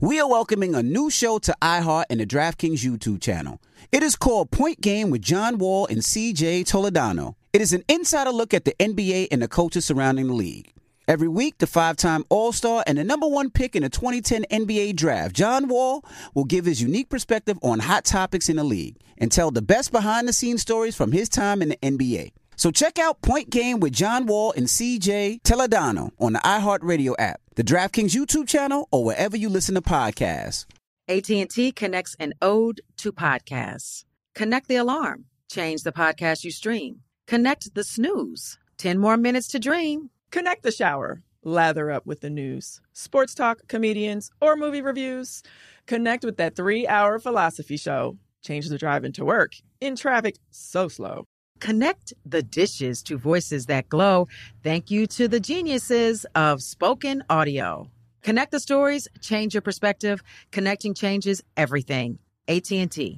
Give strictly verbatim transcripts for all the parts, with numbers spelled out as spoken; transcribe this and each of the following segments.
We are welcoming a new show to iHeart and the DraftKings YouTube channel. It is called Point Game with John Wall and C J Toledano. It is an insider look at the N B A and the coaches surrounding the league. Every week, the five-time All-Star and the number one pick in the twenty ten N B A Draft, John Wall, will give his unique perspective on hot topics in the league and tell the best behind-the-scenes stories from his time in the N B A. So check out Point Game with John Wall and C J Toledano on the iHeartRadio app, the DraftKings YouTube channel, or wherever you listen to podcasts. A T and T connects an ode to podcasts. Connect the alarm. Change the podcast you stream. Connect the snooze. ten more minutes to dream. Connect the shower. Lather up with the news. Sports talk, comedians, or movie reviews. Connect with that three-hour philosophy show. Change the drive into work. In traffic so slow. Connect the dishes to voices that glow. Thank you to the geniuses of spoken audio. Connect the stories, change your perspective. Connecting changes everything. A T and T.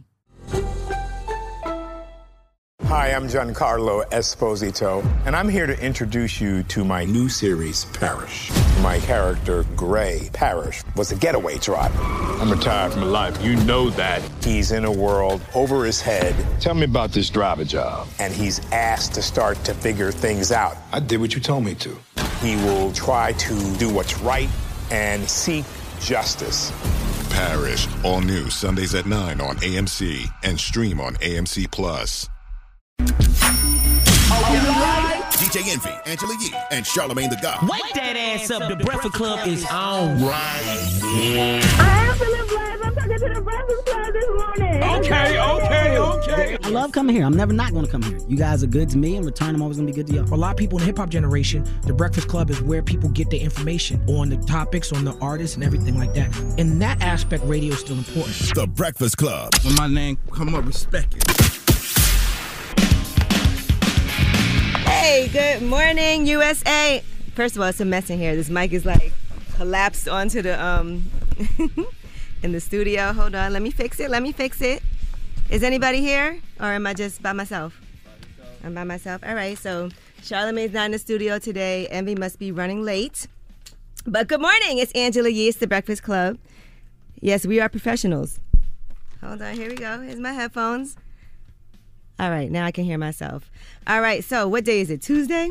Hi, I'm Giancarlo Esposito, and I'm here to introduce you to my new series, Parish. My character, Gray Parish, was a getaway driver. I'm retired from life. You know that. He's in a world over his head. Tell me about this driver job. And he's asked to start to figure things out. I did what you told me to. He will try to do what's right and seek justice. Parish, all new Sundays at nine on A M C and stream on A M C Plus. D J Envy, Angela Yee, and Charlamagne the God. Wake that ass up. The Breakfast Club is on right now. I am feeling blessed. I'm talking to the Breakfast Club this morning. Okay, okay, okay. I love coming here. I'm never not going to come here. You guys are good to me. In return, I'm always going to be good to y'all. For a lot of people in the hip-hop generation, the Breakfast Club is where people get their information on the topics, on the artists, and everything like that. In that aspect, radio is still important. The Breakfast Club. When my name come up, respect it. Hey, good morning, U S A. First of all, it's a mess in here. This mic is like collapsed onto the, um, in the studio. Hold on, let me fix it, let me fix it. Is anybody here, or am I just by myself? I'm by myself. All right, so Charlamagne's not in the studio today. Envy must be running late. But good morning, it's Angela Yee, it's The Breakfast Club. Yes, we are professionals. Hold on, here we go. Here's my headphones. All right, now I can hear myself. All right, so what day is it? Tuesday?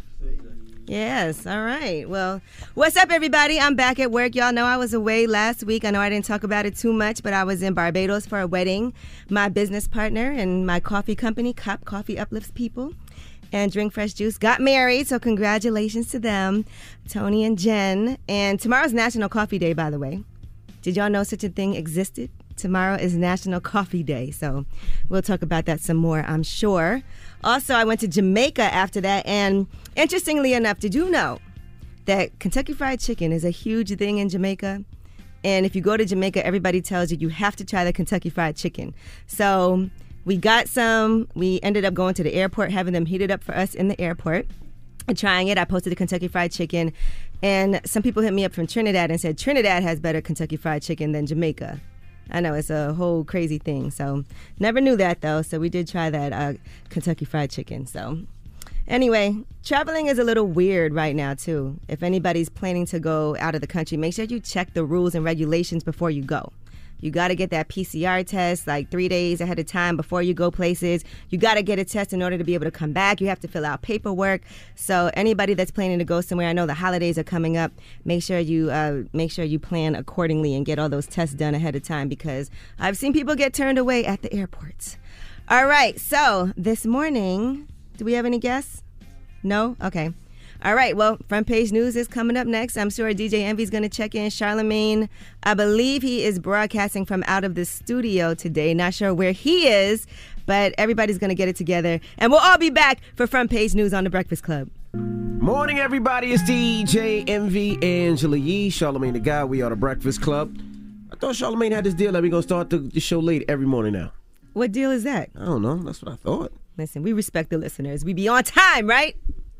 Yes, all right. Well, what's up, everybody? I'm back at work. Y'all know I was away last week. I know I didn't talk about it too much, but I was in Barbados for a wedding. My business partner and my coffee company, Cop Coffee Uplifts People, and Drink Fresh Juice, got married, so congratulations to them, Tony and Jen. And tomorrow's National Coffee Day, by the way. Did y'all know such a thing existed? Tomorrow is National Coffee Day, so we'll talk about that some more, I'm sure. Also, I went to Jamaica after that, and interestingly enough, did you know that Kentucky Fried Chicken is a huge thing in Jamaica? And if you go to Jamaica, everybody tells you you have to try the Kentucky Fried Chicken. So we got some. We ended up going to the airport, having them heat it up for us in the airport. And trying it, I posted the Kentucky Fried Chicken, and some people hit me up from Trinidad and said Trinidad has better Kentucky Fried Chicken than Jamaica. I know, it's a whole crazy thing. So never knew that, though. So we did try that uh, Kentucky Fried Chicken. So anyway, traveling is a little weird right now, too. If anybody's planning to go out of the country, make sure you check the rules and regulations before you go. You got to get that P C R test like three days ahead of time before you go places. You got to get a test in order to be able to come back. You have to fill out paperwork. So anybody that's planning to go somewhere, I know the holidays are coming up. Make sure you uh, make sure you plan accordingly and get all those tests done ahead of time, because I've seen people get turned away at the airports. All right. So this morning, do we have any guests? No? Okay. All right, well, Front Page News is coming up next. I'm sure D J Envy's going to check in. Charlamagne, I believe he is broadcasting from out of the studio today. Not sure where he is, but everybody's going to get it together. And we'll all be back for Front Page News on The Breakfast Club. Morning, everybody. It's D J Envy, Angela Yee, Charlamagne the Guy. We are The Breakfast Club. I thought Charlamagne had this deal that we're going to start the, the show late every morning now. What deal is that? I don't know. That's what I thought. Listen, we respect the listeners. We be on time, right?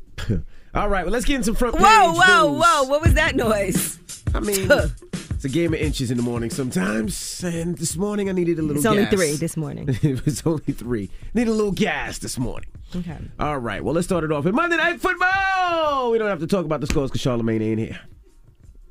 All right, well, let's get into front page Whoa, whoa, news. whoa. What was that noise? I mean, it's a game of inches in the morning sometimes. And this morning I needed a little it's gas. It's only three this morning. It was only three. Need a little gas this morning. Okay. All right, well, let's start it off with Monday Night Football. We don't have to talk about the scores because Charlamagne ain't here.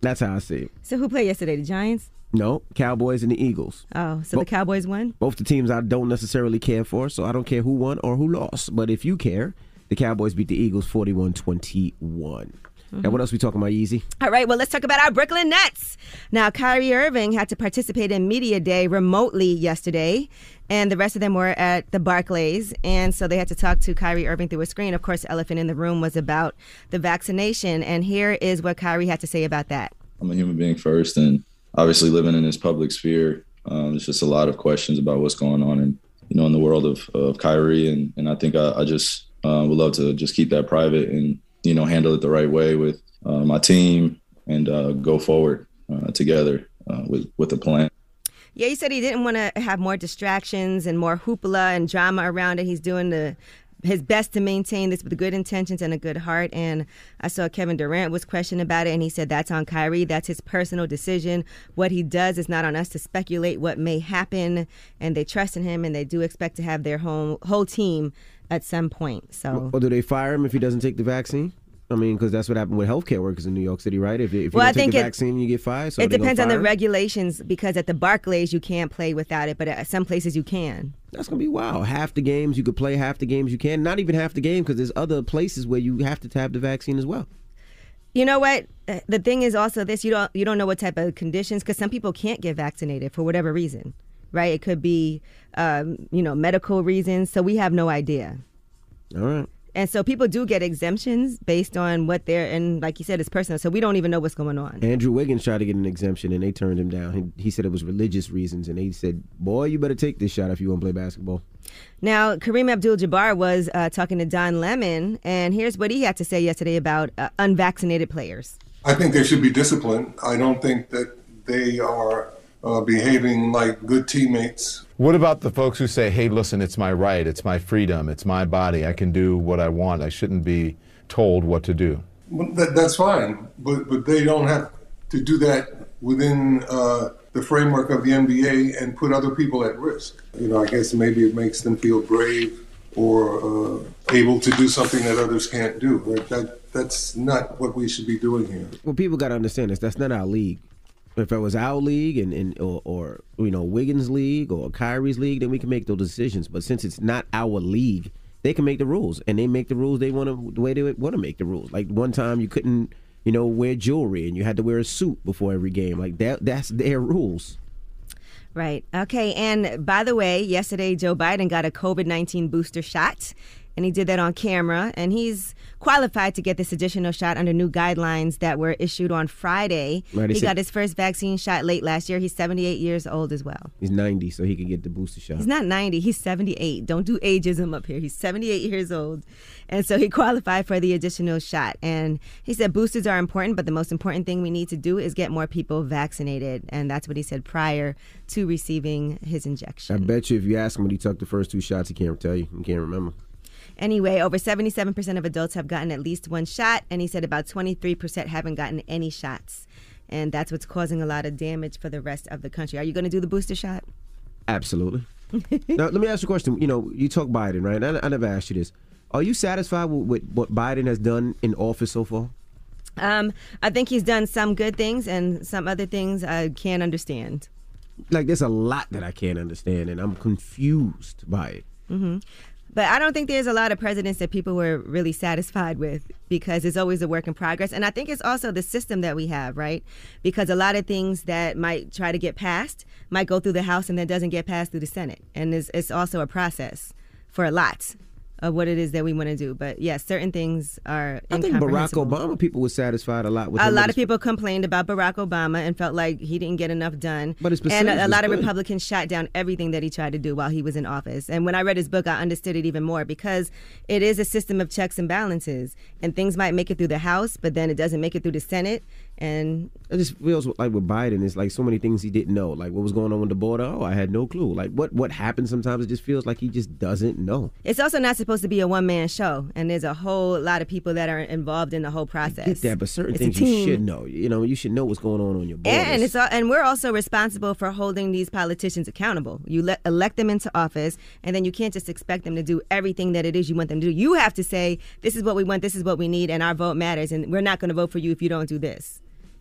That's how I see it. So who played yesterday? The Giants? No, Cowboys and the Eagles. Oh, so Bo- the Cowboys won? Both the teams I don't necessarily care for, so I don't care who won or who lost. But if you care, the Cowboys beat the Eagles forty-one twenty-one. Mm-hmm. Now, what else we talking about, Yeezy? All right, well, let's talk about our Brooklyn Nets. Now, Kyrie Irving had to participate in Media Day remotely yesterday, and the rest of them were at the Barclays, and so they had to talk to Kyrie Irving through a screen. Of course, the elephant in the room was about the vaccination, and here is what Kyrie had to say about that. I'm a human being first, and obviously living in this public sphere, um, there's just a lot of questions about what's going on in, you know, in the world of, of Kyrie, and, and I think I, I just uh, would love to just keep that private and, you know, handle it the right way with uh, my team and uh, go forward uh, together uh, with, with a plan. Yeah, he said he didn't want to have more distractions and more hoopla and drama around it. He's doing the his best to maintain this with good intentions and a good heart. And I saw Kevin Durant was questioned about it, and he said that's on Kyrie. That's his personal decision. What he does is not on us to speculate what may happen. And they trust in him, and they do expect to have their whole whole team at some point. So, or do they fire him if he doesn't take the vaccine? I mean, because that's what happened with healthcare workers in New York City, right? If, if you well, don't take the it, vaccine, you get fired. So it depends on the regulations, because at the Barclays, you can't play without it, but at some places you can. That's going to be wild. Half the games you could play, half the games you can. Not even half the game, because there's other places where you have to have the vaccine as well. You know what? The thing is also this, you don't you don't know what type of conditions, because some people can't get vaccinated for whatever reason, right? It could be, um, you know, medical reasons, so we have no idea. All right. And so people do get exemptions based on what they're, and like you said, it's personal. So we don't even know what's going on. Andrew Wiggins tried to get an exemption, and they turned him down. He, he said it was religious reasons, and they said, boy, you better take this shot if you want to play basketball. Now, Kareem Abdul-Jabbar was uh, talking to Don Lemon, and here's what he had to say yesterday about uh, unvaccinated players. I think they should be disciplined. I don't think that they are uh, behaving like good teammates. What about the folks who say, hey, listen, it's my right, it's my freedom, it's my body, I can do what I want, I shouldn't be told what to do? Well, that, that's fine, but but they don't have to do that within uh, the framework of the N B A and put other people at risk. You know, I guess maybe it makes them feel brave or uh, able to do something that others can't do. Like that, that's not what we should be doing here. Well, people got to understand this. That's not our league. If it was our league and, and or, or you know Wiggins' league or Kyrie's league, then we can make those decisions. But since it's not our league, they can make the rules, and they make the rules they want to the way they want to make the rules. Like one time, you couldn't you know wear jewelry, and you had to wear a suit before every game. Like that, that's their rules. Right. Okay. And by the way, yesterday Joe Biden got a COVID nineteen booster shot. And he did that on camera, and he's qualified to get this additional shot under new guidelines that were issued on Friday. Right, he said, got his first vaccine shot late last year. He's seventy-eight years old as well. He's ninety, so he can get the booster shot. He's not ninety. He's seventy-eight. Don't do ageism up here. He's seventy-eight years old. And so he qualified for the additional shot. And he said boosters are important, but the most important thing we need to do is get more people vaccinated. And that's what he said prior to receiving his injection. I bet you if you ask him when he took the first two shots, he can't tell you. He can't remember. Anyway, over seventy-seven percent of adults have gotten at least one shot, and he said about twenty-three percent haven't gotten any shots. And that's what's causing a lot of damage for the rest of the country. Are you going to do the booster shot? Absolutely. Now, let me ask you a question. You know, you talk Biden, right? I, I never asked you this. Are you satisfied with, with what Biden has done in office so far? Um, I think he's done some good things and some other things I can't understand. Like, there's a lot that I can't understand, and I'm confused by it. Mm-hmm. But I don't think there's a lot of presidents that people were really satisfied with, because it's always a work in progress. And I think it's also the system that we have, right? Because a lot of things that might try to get passed might go through the House and then doesn't get passed through the Senate. And it's, it's also a process for a lot of what it is that we want to do. But yes, certain things are I think Barack Obama, people were satisfied a lot with a him. lot of people complained about Barack Obama and felt like he didn't get enough done. But his and a, a lot good. of Republicans shot down everything that he tried to do while he was in office. And when I read his book, I understood it even more, because it is a system of checks and balances, and things might make it through the House, but then it doesn't make it through the Senate. And it just feels like with Biden, it's like so many things he didn't know. Like what was going on with the border? Oh, I had no clue. Like what what happened sometimes, it just feels like he just doesn't know. It's also not supposed to be a one-man show, and there's a whole lot of people that are involved in the whole process. I get that, but certain it's things you should know. You know, you should know what's going on on your borders. And it's all, and we're also responsible for holding these politicians accountable. You let, elect them into office, and then you can't just expect them to do everything that it is you want them to do. You have to say, this is what we want, this is what we need, and our vote matters, and we're not going to vote for you if you don't do this.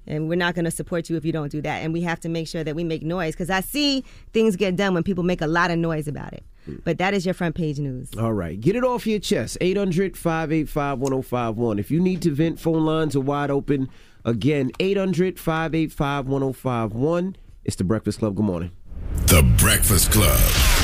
And we're not going to support you if you don't do that. And we have to make sure that we make noise, because I see things get done when people make a lot of noise about it. But that is your front page news. All right. Get it off your chest. eight hundred, five eight five, one oh five one. If you need to vent, phone lines are wide open. Again, eight hundred, five eight five, one oh five one. It's The Breakfast Club. Good morning. The Breakfast Club.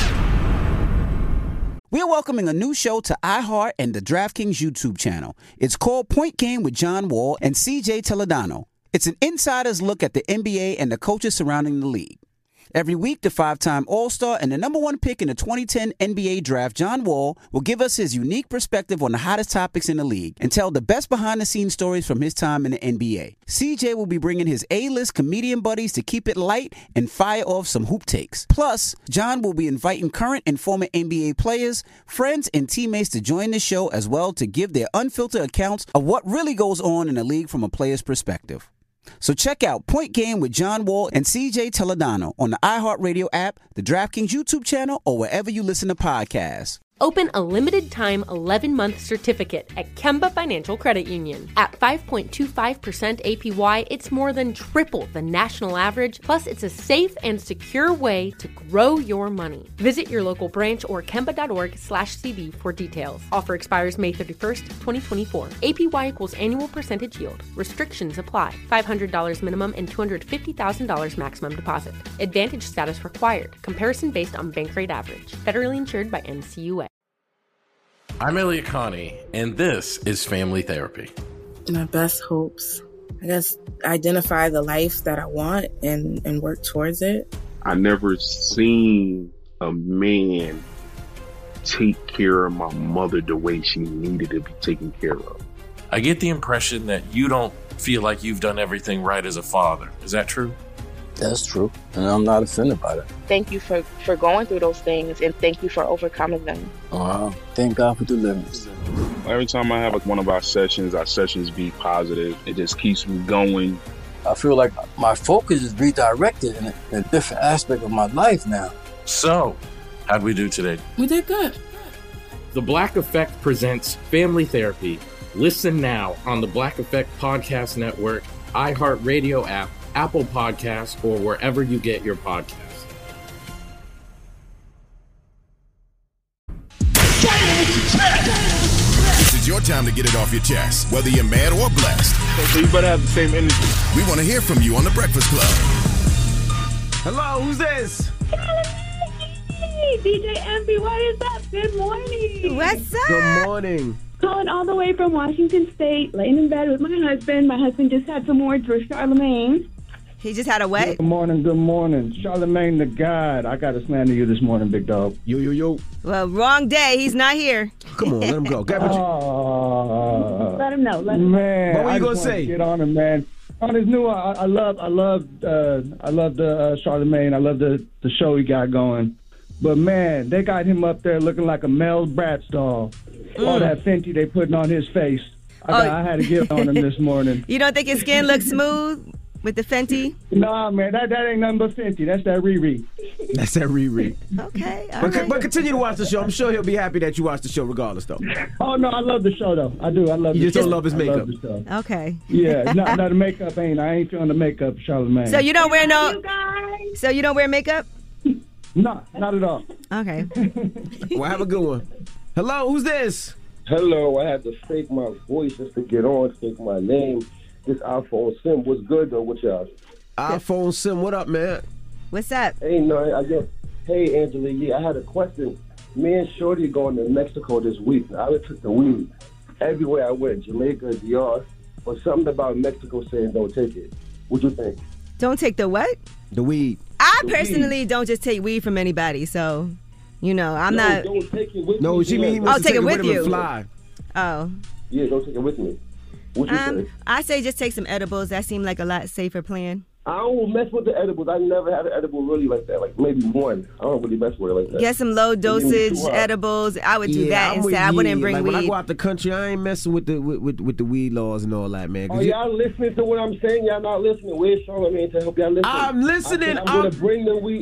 We're welcoming a new show to iHeart and the DraftKings YouTube channel. It's called Point Game with John Wall and C J Toledano. It's an insider's look at the N B A and the coaches surrounding the league. Every week, the five-time All-Star and the number one pick in the twenty ten N B A draft, John Wall, will give us his unique perspective on the hottest topics in the league and tell the best behind-the-scenes stories from his time in the N B A. C J will be bringing his A-list comedian buddies to keep it light and fire off some hoop takes. Plus, John will be inviting current and former N B A players, friends, and teammates to join the show as well to give their unfiltered accounts of what really goes on in the league from a player's perspective. So check out Point Game with John Wall and C J Toledano on the iHeartRadio app, the DraftKings YouTube channel, or wherever you listen to podcasts. Open a limited-time eleven-month certificate at Kemba Financial Credit Union. At five point two five percent A P Y, it's more than triple the national average, plus it's a safe and secure way to grow your money. Visit your local branch or kemba.org slash CD for details. Offer expires May thirty-first, twenty twenty-four. A P Y equals annual percentage yield. Restrictions apply. five hundred dollars minimum and two hundred fifty thousand dollars maximum deposit. Advantage status required. Comparison based on bank rate average. Federally insured by N C U A. I'm Elliot Connie, and this is Family Therapy. My best hopes, I guess, identify the life that I want and, and work towards it. I never seen a man take care of my mother the way she needed to be taken care of. I get the impression that you don't feel like you've done everything right as a father. Is that true? That's true, and I'm not offended by that. Thank you for, for going through those things, and thank you for overcoming them. Wow. Thank God for deliverance. Every time I have like one of our sessions, our sessions be positive. It just keeps me going. I feel like my focus is redirected in a, in a different aspect of my life now. So, how'd we do today? We did good. The Black Effect presents Family Therapy. Listen now on the Black Effect Podcast Network, iHeartRadio app, Apple Podcasts, or wherever you get your podcasts. This is your time to get it off your chest, whether you're mad or blessed. So you better have the same energy. We want to hear from you on The Breakfast Club. Hello, who's this? Hey, D J Envy, what is up? Good morning. What's up? Good morning. Calling all the way from Washington State, laying in bed with my husband. My husband just had some words for Charlamagne. He just had a what? Good morning, good morning. Charlamagne the God. I got to slander you this morning, big dog. Yo, yo, yo. Well, wrong day. He's not here. Come on, let him go. Get uh, let him know. Let him man, know. What were you I going just to say? Get on him, man. On his new, I, I love, I love, uh, I love the uh, Charlamagne. I love the, the show he got going. But, man, they got him up there looking like a Mel Bratz doll. Mm. All that Fenty they putting on his face. I, got, oh. I had to get on him this morning. You don't think his skin looks smooth with the Fenty? Nah, man, that, that ain't nothing but Fenty. That's that Riri. That's that Riri. Okay, all but, right. but continue to watch the show. I'm sure he'll be happy that you watch the show regardless, though. Oh, no, I love the show, though. I do. I love you the show. You just don't love his makeup. Love okay. Yeah, no, no, the makeup ain't. I ain't feeling the makeup, Charlamagne. So you don't wear no... So you don't wear makeup? No, not at all. Okay. Well, have a good one. Hello, who's this? Hello, I had to fake my voice just to get on, fake my name. This iPhone Sim, what's good though with y'all? iPhone Sim, what up, man? What's up? Hey, no, I just, hey, Angela, yeah, I had a question. Me and Shorty going to Mexico this week. I took the weed everywhere I went, Jamaica, D R, but something about Mexico saying don't take it. What you think? Don't take the what? The weed. I the personally weed. don't just take weed from anybody, so, you know, I'm no, not... don't take it with no, me. No, she mean he oh, wants take to take it it with, with you. him and fly. Oh. Yeah, don't take it with me. What you um, say? I say just take some edibles. That seemed like a lot safer plan. I don't mess with the edibles. I never had an edible really like that. Like maybe one. I don't really mess with it like that. Get some low dosage edibles. I would do yeah, that I'm instead. with, I wouldn't bring like, weed. When I go out the country, I ain't messing with the with, with, with the weed laws and all that, man. Oh, y'all you, listening to what I'm saying? Y'all not listening. Where's Charlamagne to help y'all listen? I'm listening. I I'm, I'm going to bring the weed.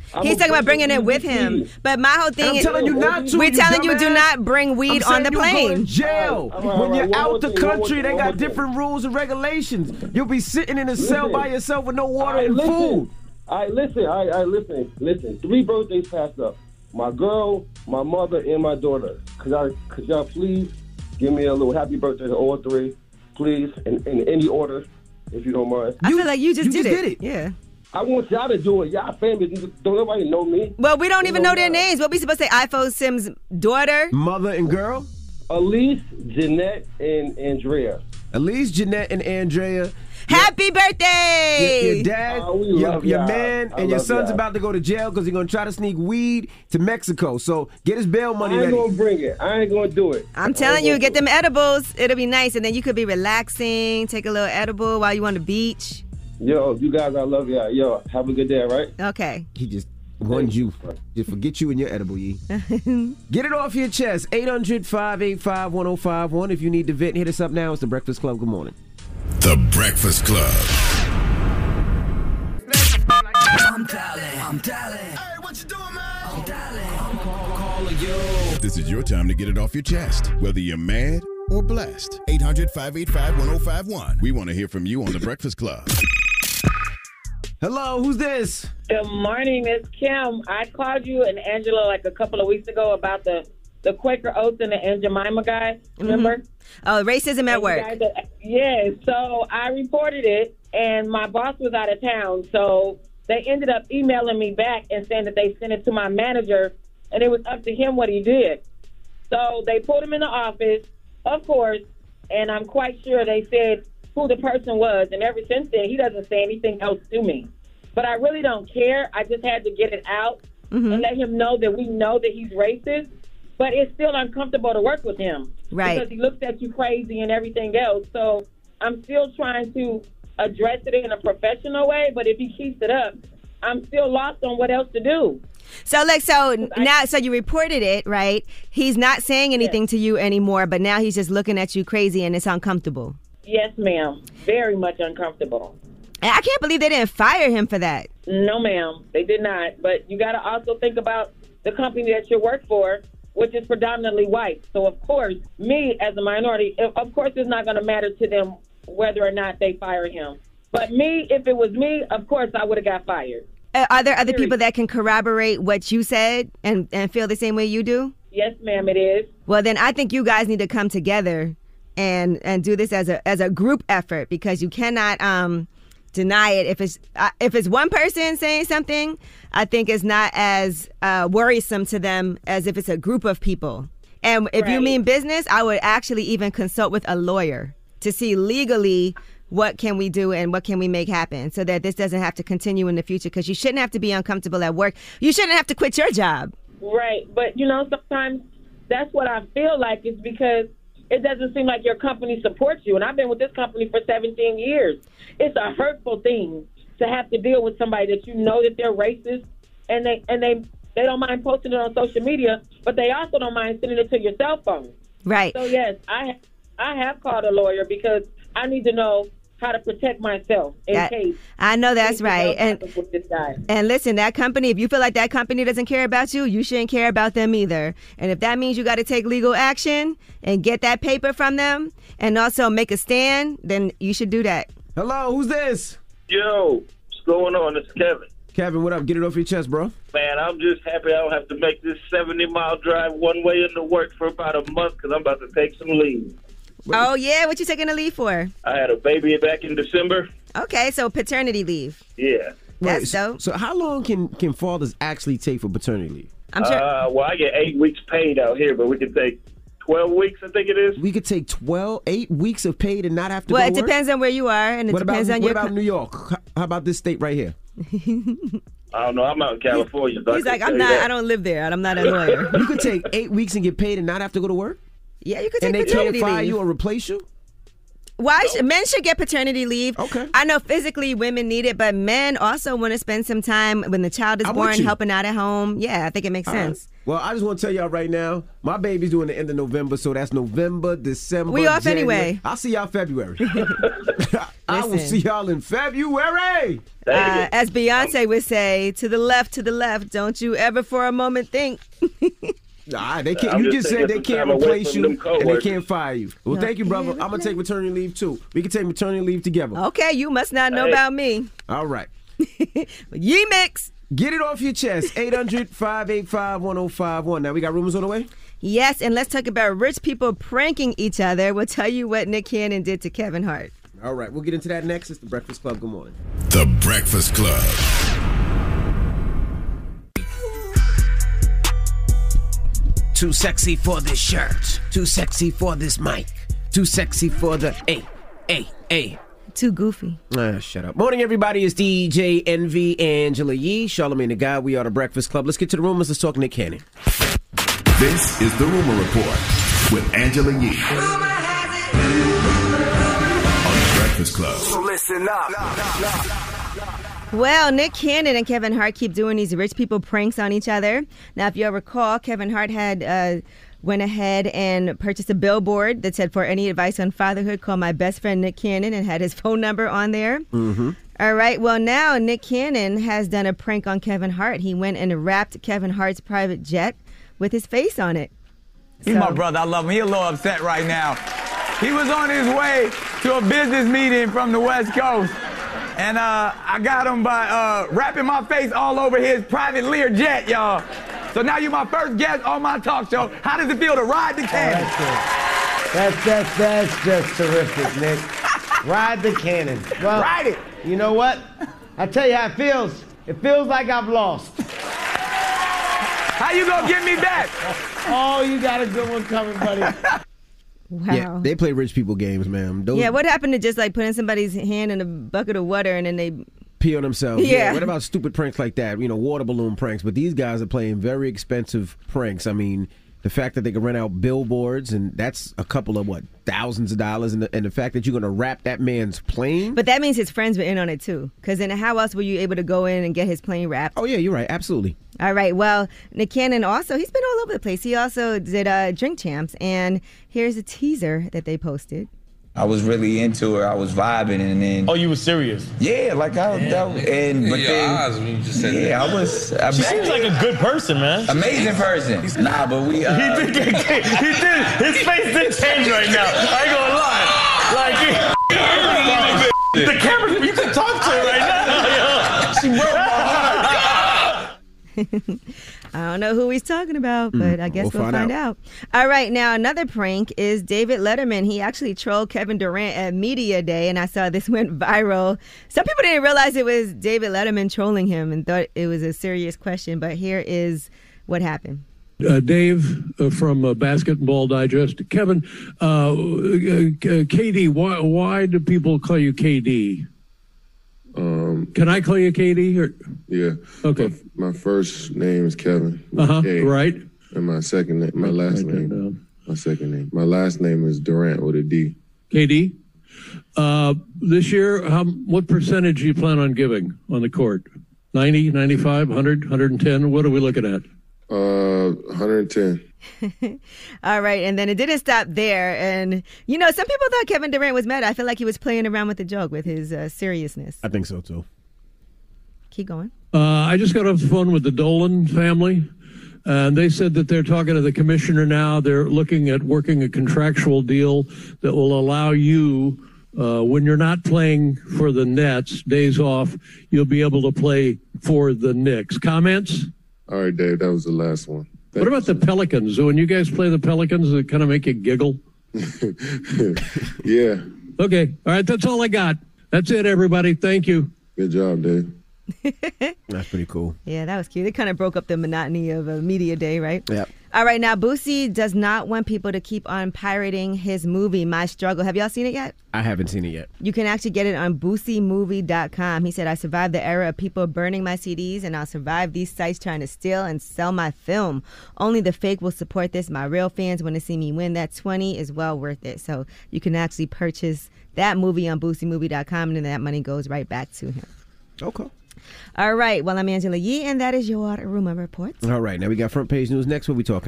I'm He's a talking about bringing person it with who him. believes. But my whole thing I'm is, telling you not to. we're you telling you do dumbass. not bring weed I'm on the saying you'll go to plane. jail. All right, all when right, you're one out more the thing, one more country, thing, they one got more thing. different rules and regulations. You'll be sitting in a cell Listen. by yourself with no water All right, and listen. food. All right, listen. All right, all right, listen. Listen. Three birthdays passed up. My girl, my mother, and my daughter. Could y'all, could y'all please give me a little happy birthday to all three, please, in, in any order, if you don't mind. I feel like you just, you did, just it. did it. Yeah. I want y'all to do it. Y'all family. Don't nobody know me. Well, we don't They even know their y'all. names. What we supposed to say? iPhone Sims' daughter? Mother and girl? Elise, Jeanette, and Andrea. Elise, Jeanette, and Andrea. Happy birthday! Your, your dad, Oh, we your, love your y'all. man, I and your love son's y'all. about to go to jail because he's going to try to sneak weed to Mexico. So get his bail money I ain't ready. gonna bring it. I ain't gonna do it. I'm I telling ain't you, gonna get do them edibles. It'll be nice. And then you could be relaxing, take a little edible while you on the beach. it. Yo, you guys, I love y'all. Yo, have a good day, all right? Okay. He just won you. Just forget you and your edible, Yee. Get it off your chest. eight hundred, five eight five, one oh five one. If you need to vent, hit us up now. It's The Breakfast Club. Good morning. The Breakfast Club. I'm dialing. I'm dialing. Hey, what you doing, man? I'm dialing. I'm call, calling you. This is your time to get it off your chest, whether you're mad or blessed. eight hundred, five eight five, one oh five one. We want to hear from you on The Breakfast Club. Hello, who's this? Good morning, Miss Kim. I called you and Angela like a couple of weeks ago about the, the Quaker Oats and the Aunt Jemima guy. Remember? Mm-hmm. Oh, racism at And work. you guys are- yeah, so I reported it, and my boss was out of town, so they ended up emailing me back and saying that they sent it to my manager, and it was up to him what he did. So they put him in the office, of course, and I'm quite sure they said who the person was, and ever since then, he doesn't say anything else to me. But I really don't care. I just had to get it out Mm-hmm. and let him know that we know that he's racist, but it's still uncomfortable to work with him. Right. Because he looks at you crazy and everything else. So I'm still trying to address it in a professional way, but if he keeps it up, I'm still lost on what else to do. So, like, so now, so you reported it, right? He's not saying anything to you anymore, but now he's just looking at you crazy and it's uncomfortable. Yes, ma'am. Very much uncomfortable. And I can't believe they didn't fire him for that. No, ma'am. They did not. But you got to also think about the company that you work for, which is predominantly white. So, of course, me as a minority, of course it's not going to matter to them whether or not they fire him. But me, if it was me, of course I would have got fired. Uh, are there other people that can corroborate what you said and, and feel the same way you do? Yes, ma'am, it is. Well, then I think you guys need to come together and and do this as a as a group effort, because you cannot um, deny it. If it's uh, if it's one person saying something, I think it's not as uh, worrisome to them as if it's a group of people. And if you Right. mean business, I would actually even consult with a lawyer to see legally what can we do and what can we make happen so that this doesn't have to continue in the future, because you shouldn't have to be uncomfortable at work. You shouldn't have to quit your job. Right. But, you know, sometimes that's what I feel like is because it doesn't seem like your company supports you. And I've been with this company for seventeen years. It's a hurtful thing to have to deal with somebody that you know that they're racist, and they and they, they don't mind posting it on social media, but they also don't mind sending it to your cell phone. Right. So, yes, I, I have called a lawyer because I need to know how to protect myself in That- case. I know that's anything right. else And happens with this guy. And listen, that company, if you feel like that company doesn't care about you, you shouldn't care about them either. And if that means you got to take legal action and get that paper from them and also make a stand, then you should do that. Hello, who's this? Yo, what's going on? It's Kevin. Kevin, what up? Get it off your chest, bro. Man, I'm just happy I don't have to make this seventy mile drive one way into work for about a month because I'm about to take some leave. Oh, yeah? What you taking a leave for? I had a baby back in December. Okay, so paternity leave. Yeah. That's so, so how long can, can fathers actually take for paternity leave? I'm sure. Uh, well, I get eight weeks paid out here, but we can take twelve weeks, I think it is. We could take twelve, eight weeks of paid and not have to Well, go it to work? depends on where you are, and it what depends about, on what your... about New York? How about this state right here? I don't know. I'm out in California. So He's I like, can I'm tell not, you that. I don't live there, and I'm not a lawyer. You could take eight weeks and get paid and not have to go to work? Yeah, you could take And they paternity can't fire leave. you or replace you? Why sh- men should get paternity leave? Okay. I know physically women need it, but men also want to spend some time when the child is I'm with born you. helping out at home. Yeah, I think it makes All right. sense. Well, I just want to tell y'all right now, my baby's doing the end of November, so that's November, December, We off January. anyway. I'll see y'all February. I will see y'all in February. Uh, as Beyonce would say, to the left, to the left. Don't you ever for a moment think. Nah, they can't. I'm You just just said they taking can't some time away replace from you them and coworkers. they can't fire you. Well, No. thank you, brother. I'm gonna take maternity leave too. We can take maternity leave together. Okay, you must not know Hey. about me. All right. Yee mix. Get it off your chest. eight hundred, five eight five, one oh five one. Now we got rumors on the way? Yes, and let's talk about rich people pranking each other. We'll tell you what Nick Cannon did to Kevin Hart. All right, we'll get into that next. It's The Breakfast Club. Good morning. The Breakfast Club. Too sexy for this shirt. Too sexy for this mic. Too sexy for the A, A, A. Too goofy. Ah, shut up. Morning, everybody. It's D J Envy, Angela Yee, Charlamagne the Guy. We are The Breakfast Club. Let's get to the rumors. Let's talk Nick Cannon. This is the Rumor Report with Angela Yee on The Breakfast Club. So listen up. Well, Nick Cannon and Kevin Hart keep doing these rich people pranks on each other. Now, if you'll recall, Kevin Hart had uh, went ahead and purchased a billboard that said, for any advice on fatherhood, call my best friend Nick Cannon, and had his phone number on there. Mm-hmm. All right. Well, now Nick Cannon has done a prank on Kevin Hart. He went and wrapped Kevin Hart's private jet with his face on it. He's my brother. I love him. He's a little upset right now. He was on his way to a business meeting from the West Coast. And uh, I got him by uh, wrapping my face all over his private Lear jet, y'all. So now you're my first guest on my talk show. How does it feel to ride the cannon? Oh, that's, that's, that's just terrific, Nick. Ride the cannon. Well, Ride it. You know what? I tell you how it feels. It feels like I've lost. How you gonna get me back? Oh, you got a good one coming, buddy. Wow. Yeah, they play rich people games, man. Those Yeah, what happened to just like putting somebody's hand in a bucket of water and then they... pee on themselves. Yeah. What about stupid pranks like that? You know, water balloon pranks. But these guys are playing very expensive pranks. I mean, the fact that they can rent out billboards, and that's a couple of, what, thousands of dollars. And the, and the fact that you're going to wrap that man's plane. But that means his friends were in on it too. Because then how else were you able to go in and get his plane wrapped? Oh, yeah, you're right. Absolutely. All right. Well, Nick Cannon also, he's been all over the place. He also did uh, Drink Champs. And here's a teaser that they posted. I was really into her. I was vibing, and then. Oh, you were serious? Yeah, like I was. That, and but Yeah, then. your eyes when you just said yeah, that. I was. I She seems like a good person, man. Amazing person. Nah, but we. Uh, he did. He did. His face did change right now. I ain't gonna lie. Like the camera, you can talk to her right now. She broke my heart. I don't know who he's talking about, but I guess we'll we'll, find find, out. All right, now another prank is David Letterman. He actually trolled Kevin Durant at Media Day, and I saw this went viral. Some people didn't realize it was David Letterman trolling him and thought it was a serious question, but here is what happened. Uh, Dave uh, from uh, Basketball Digest. Kevin, uh, uh, K D, why, why do people call you K D? Um, Can I call you K D? Or? Yeah. Okay. My, my first name is Kevin. Uh-huh, K. right. And my second name, my last Write that name, down. my second name. My last name is Durant with a D. K D. Uh, this year, how, what percentage do you plan on giving on the court? ninety, ninety-five, one hundred, one ten? What are we looking at? Uh, one hundred ten. All right, and then it didn't stop there. And, you know, some people thought Kevin Durant was mad. I feel like he was playing around with the joke with his uh, seriousness. I think so, too. Keep going. Uh, I just got off the phone with the Dolan family, and they said that they're talking to the commissioner now. They're looking at working a contractual deal that will allow you, uh, when you're not playing for the Nets, days off, you'll be able to play for the Knicks. Comments? All right, Dave, that was the last one. What about the Pelicans? When you guys play the Pelicans, does it kind of make you giggle? Yeah. Okay. All right. That's all I got. That's it, everybody. Thank you. Good job, Dave. That's pretty cool. Yeah, that was cute. It kind of broke up the monotony of a media day, right? Yep. All right, now Boosie does not want people to keep on pirating his movie, My Struggle. Have y'all seen it yet? I haven't seen it yet. You can actually get it on boosie movie dot com. He said, I survived the era of people burning my C Ds, and I'll survive these sites trying to steal and sell my film. Only the fake will support this. My real fans want to see me win. That twenty is well worth it. So you can actually purchase that movie on boosie movie dot com, and then that money goes right back to him. Okay. All right. Well, I'm Angela Yee, and that is your Rumor Report. All right. Now we got front page news. Next, what are we talking about?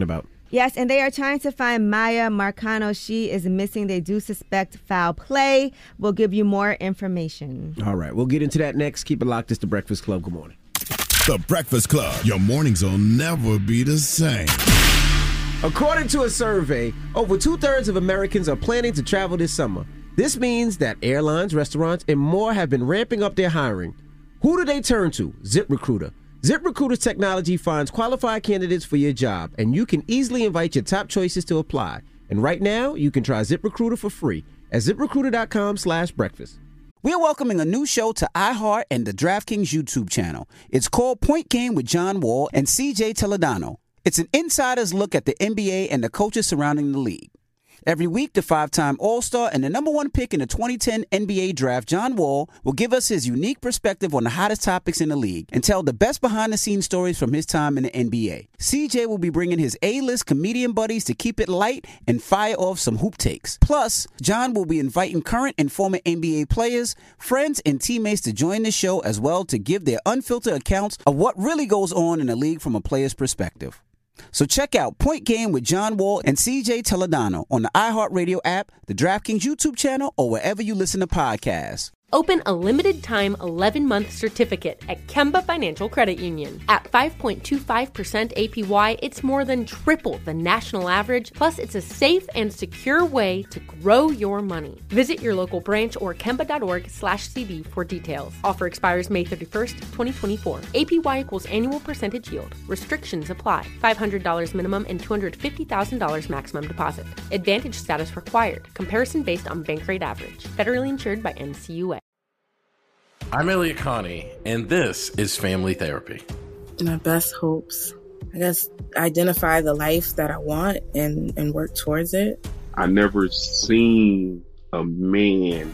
Yes, and they are trying to find Maya Marcano. She is missing. They do suspect foul play. We'll give you more information. All right, we'll get into that next. Keep it locked. It's The Breakfast Club. Good morning. The Breakfast Club. Your mornings will never be the same. According to a survey, over two-thirds of Americans are planning to travel this summer. This means that airlines, restaurants, and more have been ramping up their hiring. Who do they turn to? ZipRecruiter. ZipRecruiter's technology finds qualified candidates for your job, and you can easily invite your top choices to apply. And right now, you can try ZipRecruiter for free at ZipRecruiter.com slash breakfast. We're welcoming a new show to iHeart and the DraftKings YouTube channel. It's called Point Game with John Wall and C J Toledano. It's an insider's look at the N B A and the coaches surrounding the league. Every week, the five-time All-Star and the number one pick in the twenty ten N B A draft, John Wall, will give us his unique perspective on the hottest topics in the league and tell the best behind-the-scenes stories from his time in the N B A. C J will be bringing his A-list comedian buddies to keep it light and fire off some hoop takes. Plus, John will be inviting current and former N B A players, friends, and teammates to join the show as well to give their unfiltered accounts of what really goes on in the league from a player's perspective. So check out Point Game with John Wall and C J Toledano on the iHeartRadio app, the DraftKings YouTube channel, or wherever you listen to podcasts. Open a limited-time eleven-month certificate at Kemba Financial Credit Union. At five point two five percent A P Y, it's more than triple the national average, plus it's a safe and secure way to grow your money. Visit your local branch or kemba.org slash CD for details. Offer expires May thirty-first, twenty twenty-four. A P Y equals annual percentage yield. Restrictions apply. five hundred dollars minimum and two hundred fifty thousand dollars maximum deposit. Advantage status required. Comparison based on bank rate average. Federally insured by N C U A. I'm Elliot Connie, and this is Family Therapy. My best hopes, I guess, identify the life that I want and, and work towards it. I never seen a man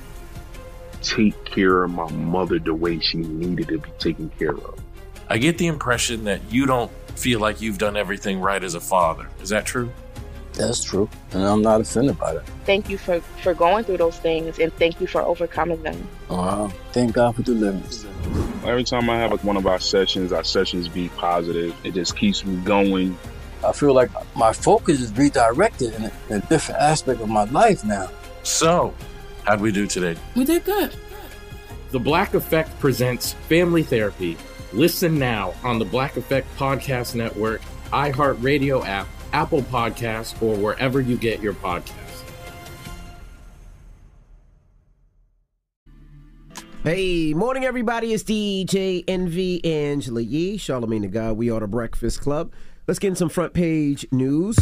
take care of my mother the way she needed to be taken care of. I get the impression that you don't feel like you've done everything right as a father. Is that true? That's true, and I'm not offended by that. Thank you for, for going through those things, and thank you for overcoming them. Wow. Thank God for deliverance. Every time I have like one of our sessions, our sessions be positive. It just keeps me going. I feel like my focus is redirected in a, in a different aspect of my life now. So, how'd we do today? We did good. The Black Effect presents Family Therapy. Listen now on the Black Effect Podcast Network, iHeartRadio app, Apple Podcasts, or wherever you get your podcasts. Hey, morning everybody. It's D J Envy, Angela Yee, Charlamagne the God. We are the Breakfast Club. Let's get in some front page news.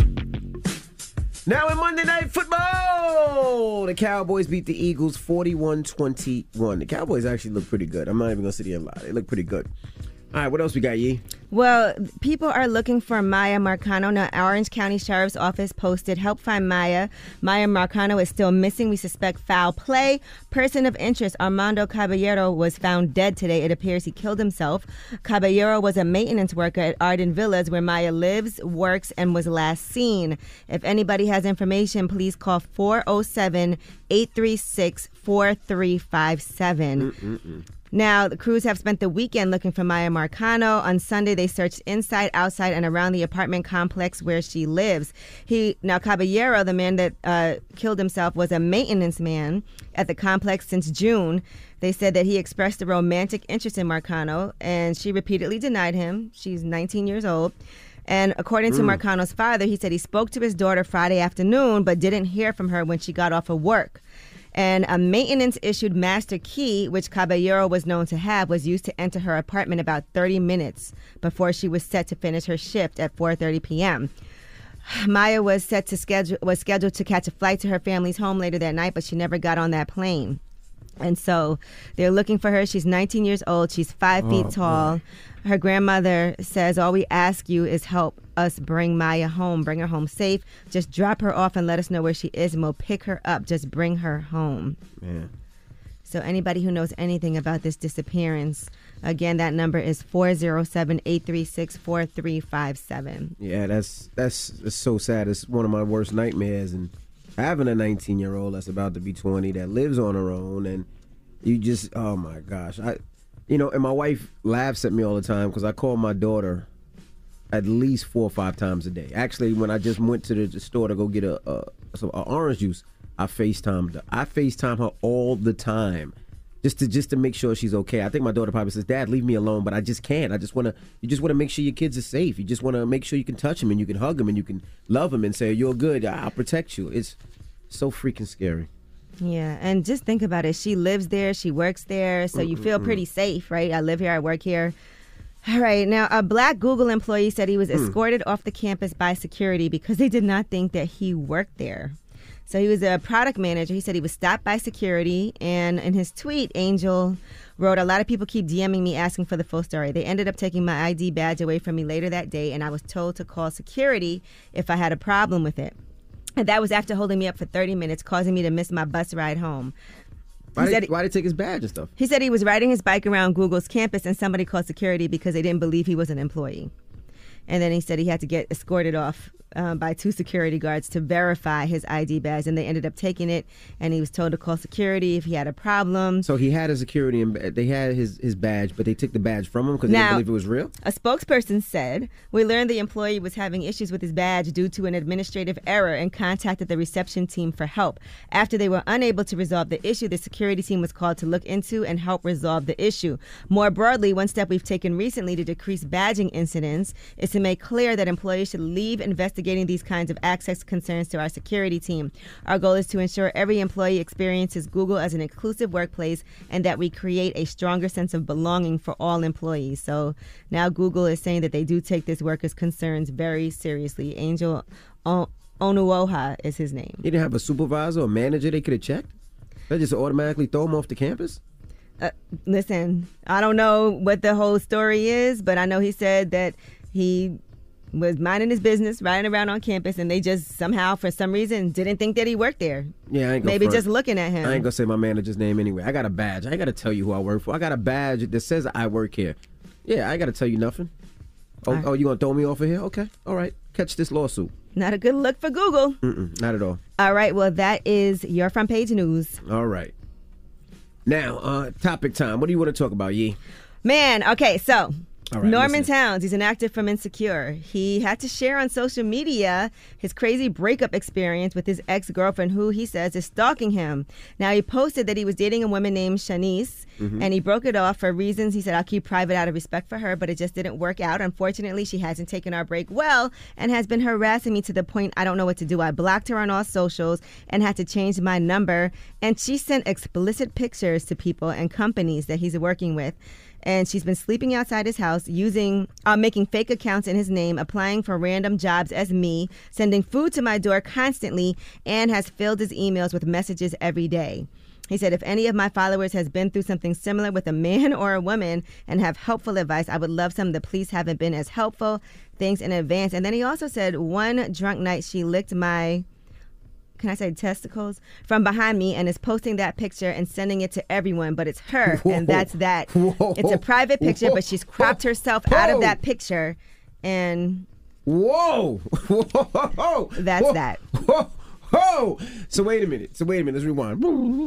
Now in Monday Night Football, the Cowboys beat the Eagles forty-one twenty-one. The Cowboys actually look pretty good. I'm not even going to sit here and lie. They look pretty good. All right, what else we got, Yee? Well, people are looking for Maya Marcano. Now, Orange County Sheriff's Office posted, help find Maya. Maya Marcano is still missing. We suspect foul play. Person of interest, Armando Caballero, was found dead today. It appears he killed himself. Caballero was a maintenance worker at Arden Villas, where Maya lives, works, and was last seen. If anybody has information, please call four oh seven, eight three six, four three five seven. Mm-mm-mm. Now, the crews have spent the weekend looking for Maya Marcano. On Sunday, they searched inside, outside, and around the apartment complex where she lives. He now Caballero, the man that uh, killed himself, was a maintenance man at the complex since June. They said that he expressed a romantic interest in Marcano, and she repeatedly denied him. She's nineteen years old. And according to mm. Marcano's father, he said he spoke to his daughter Friday afternoon, but didn't hear from her when she got off of work. And a maintenance-issued master key, which Caballero was known to have, was used to enter her apartment about thirty minutes before she was set to finish her shift at four thirty p.m. Maya was set to schedule was scheduled to catch a flight to her family's home later that night, but she never got on that plane. And so they're looking for her. She's nineteen years old. She's five oh, feet tall. Boy. Her grandmother says, all we ask you is help us bring Maya home, bring her home safe. Just drop her off and let us know where she is, and we'll pick her up. Just bring her home. Man. So anybody who knows anything about this disappearance, again, that number is four oh seven, eight three six, four three five seven. Yeah, that's, that's that's so sad. It's one of my worst nightmares. And having a nineteen-year-old that's about to be twenty that lives on her own, and you just, oh, my gosh. I, you know, and my wife laughs at me all the time because I call my daughter at least four or five times a day. Actually, when I just went to the, the store to go get a, a some a orange juice, I FaceTimed. I FaceTime her all the time, just to just to make sure she's okay. I think my daughter probably says, "Dad, leave me alone," but I just can't. I just want to. You just want to make sure your kids are safe. You just want to make sure you can touch them and you can hug them and you can love them and say, "You're good. I'll protect you." It's so freaking scary. Yeah, and just think about it. She lives there. She works there, so you feel pretty safe, right? I live here. I work here. All right. Now, a black Google employee said he was Mm. escorted off the campus by security because they did not think that he worked there. So he was a product manager. He said he was stopped by security. And in his tweet, Angel wrote, "A lot of people keep DMing me asking for the full story. They ended up taking my I D badge away from me later that day, and I was told to call security if I had a problem with it. And that was after holding me up for thirty minutes, causing me to miss my bus ride home." Why He did, said- why did they take his badge and stuff? He said he was riding his bike around Google's campus and somebody called security because they didn't believe he was an employee. And then he said he had to get escorted off um, by two security guards to verify his I D badge. And they ended up taking it, and he was told to call security if he had a problem. So he had a security and they had his, his badge, but they took the badge from him because they Now- didn't believe it was real? A spokesperson said, "We learned the employee was having issues with his badge due to an administrative error and contacted the reception team for help. After they were unable to resolve the issue, the security team was called to look into and help resolve the issue. More broadly, one step we've taken recently to decrease badging incidents is to make clear that employees should leave investigating these kinds of access concerns to our security team. Our goal is to ensure every employee experiences Google as an inclusive workplace and that we create a stronger sense of belonging for all employees." So now Google is saying that they do take this workers' concerns very seriously. Angel o- Onuoha is his name. He didn't have a supervisor or manager they could have checked? They just automatically throw him off the campus? Uh, listen, I don't know what the whole story is, but I know he said that he was minding his business, riding around on campus, and they just somehow, for some reason, didn't think that he worked there. Yeah, I ain't gonna Maybe front. just looking at him. I ain't gonna say my manager's name anyway. I got a badge. I ain't gotta tell you who I work for. I got a badge that says I work here. Yeah, I ain't gotta tell you nothing. Oh, All right. oh, you gonna throw me off of here? Okay, all right. Catch this lawsuit. Not a good look for Google. Mm-mm, not at all. All right, well, that is your front page news. All right. Now, uh, topic time. What do you want to talk about, Yee? Man, okay, so All right, Norman listen. Towns, he's an actor from Insecure. He had to share on social media his crazy breakup experience with his ex-girlfriend, who he says is stalking him. Now, he posted that he was dating a woman named Shanice, Mhm. and he broke it off for reasons he said, "I'll keep private out of respect for her," but it just didn't work out. Unfortunately, she hasn't taken our break well and has been harassing me to the point I don't know what to do. I blocked her on all socials and had to change my number, and she sent explicit pictures to people and companies that he's working with. And she's been sleeping outside his house, using, uh, making fake accounts in his name, applying for random jobs as me, sending food to my door constantly, and has filled his emails with messages every day. He said, "If any of my followers has been through something similar with a man or a woman and have helpful advice, I would love some. The police haven't been as helpful. Thanks in advance." And then he also said, "One drunk night, she licked my," can I say testicles, "from behind me," and is posting that picture and sending it to everyone, but it's her, and that's that. Whoa. It's a private picture, but she's cropped herself out Whoa. of that picture, and Whoa! Whoa! That's Whoa. that. Whoa! Whoa! So wait a minute. So wait a minute. Let's rewind.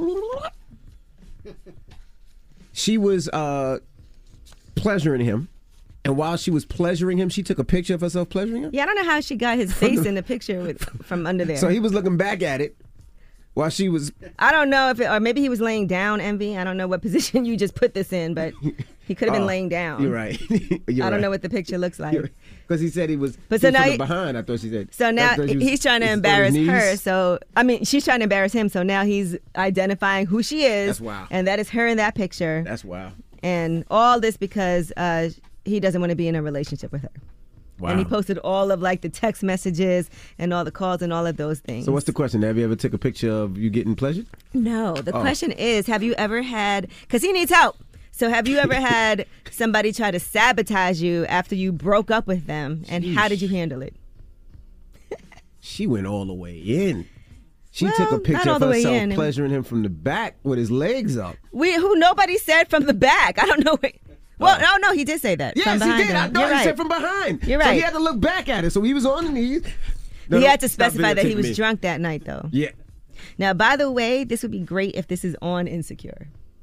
She was uh, pleasuring him, and while she was pleasuring him, she took a picture of herself pleasuring him. yeah, I don't know how she got his face in the picture with, from under there. So he was looking back at it while she was. I don't know if it, or maybe he was laying down, Envy. I don't know what position you just put this in, but he could have been Oh, laying down. You're right. You're I don't right. know what the picture looks like. Because he said he was. But he so was now from he- the behind. I thought she said. So now I thought she was- he's trying to he's on his embarrass knees. her. So, I mean, she's trying to embarrass him. So now he's identifying who she is. That's wild. And that is her in that picture. That's wild. And all this because uh, he doesn't want to be in a relationship with her. Wow. And he posted all of like the text messages and all the calls and all of those things. So what's the question? Have you ever took a picture of you getting pleasured? No, the Oh. question is, have you ever had, because he needs help. So have you ever had somebody try to sabotage you after you broke up with them? And how did you handle it? She went all the way in. She Well, took a not picture all of the way herself in. pleasuring him from the back with his legs up. We who nobody said from the back. I don't know. What, well, no, no, he did say that. Yes, from he behind did. I him. thought You're he right. said from behind. You're So he right. had to look back at it. So he was on the knees. No, he no, had to stop specify that he videotaping was me. drunk that night, though. Yeah. Now, by the way, this would be great if this is on Insecure.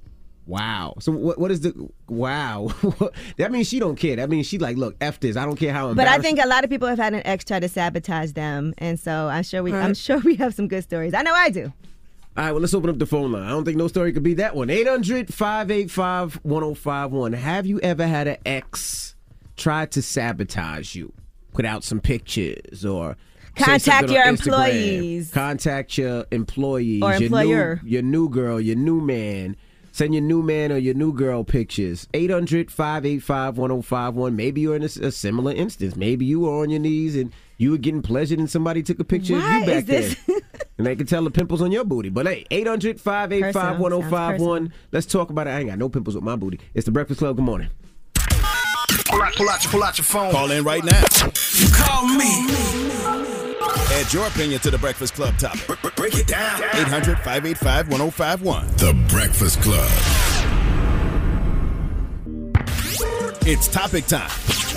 Wow. So what? What is the wow? That means she don't care. That means she like, look, F this. I don't care how But I embarrassing. think a lot of people have had an ex try to sabotage them, and so I'm sure we All I'm right. sure we have some good stories. I know I do. All right, well, let's open up the phone line. I don't think no story could be that one. eight hundred, five eight five, one oh five one. Have you ever had an ex try to sabotage you? Put out some pictures or say Contact something your on Instagram. employees. Contact your employees. Or employer. Your new, your new girl, your new man. Send your new man or your new girl pictures. eight hundred, five eight five, one oh five one. Maybe you're in a, a similar instance. Maybe you were on your knees and you were getting pleasured and somebody took a picture Why of you back is this- there. And they can tell the pimples on your booty. But hey, eight hundred, five eight five, one oh five one. Let's talk about it. I ain't got no pimples with my booty. It's the Breakfast Club. Good morning. Pull out, pull out, your, pull out your phone. Call in right now. You call me. Add your opinion to the Breakfast Club topic. Break it down. eight hundred, five eight five, one oh five one. The Breakfast Club. It's topic time.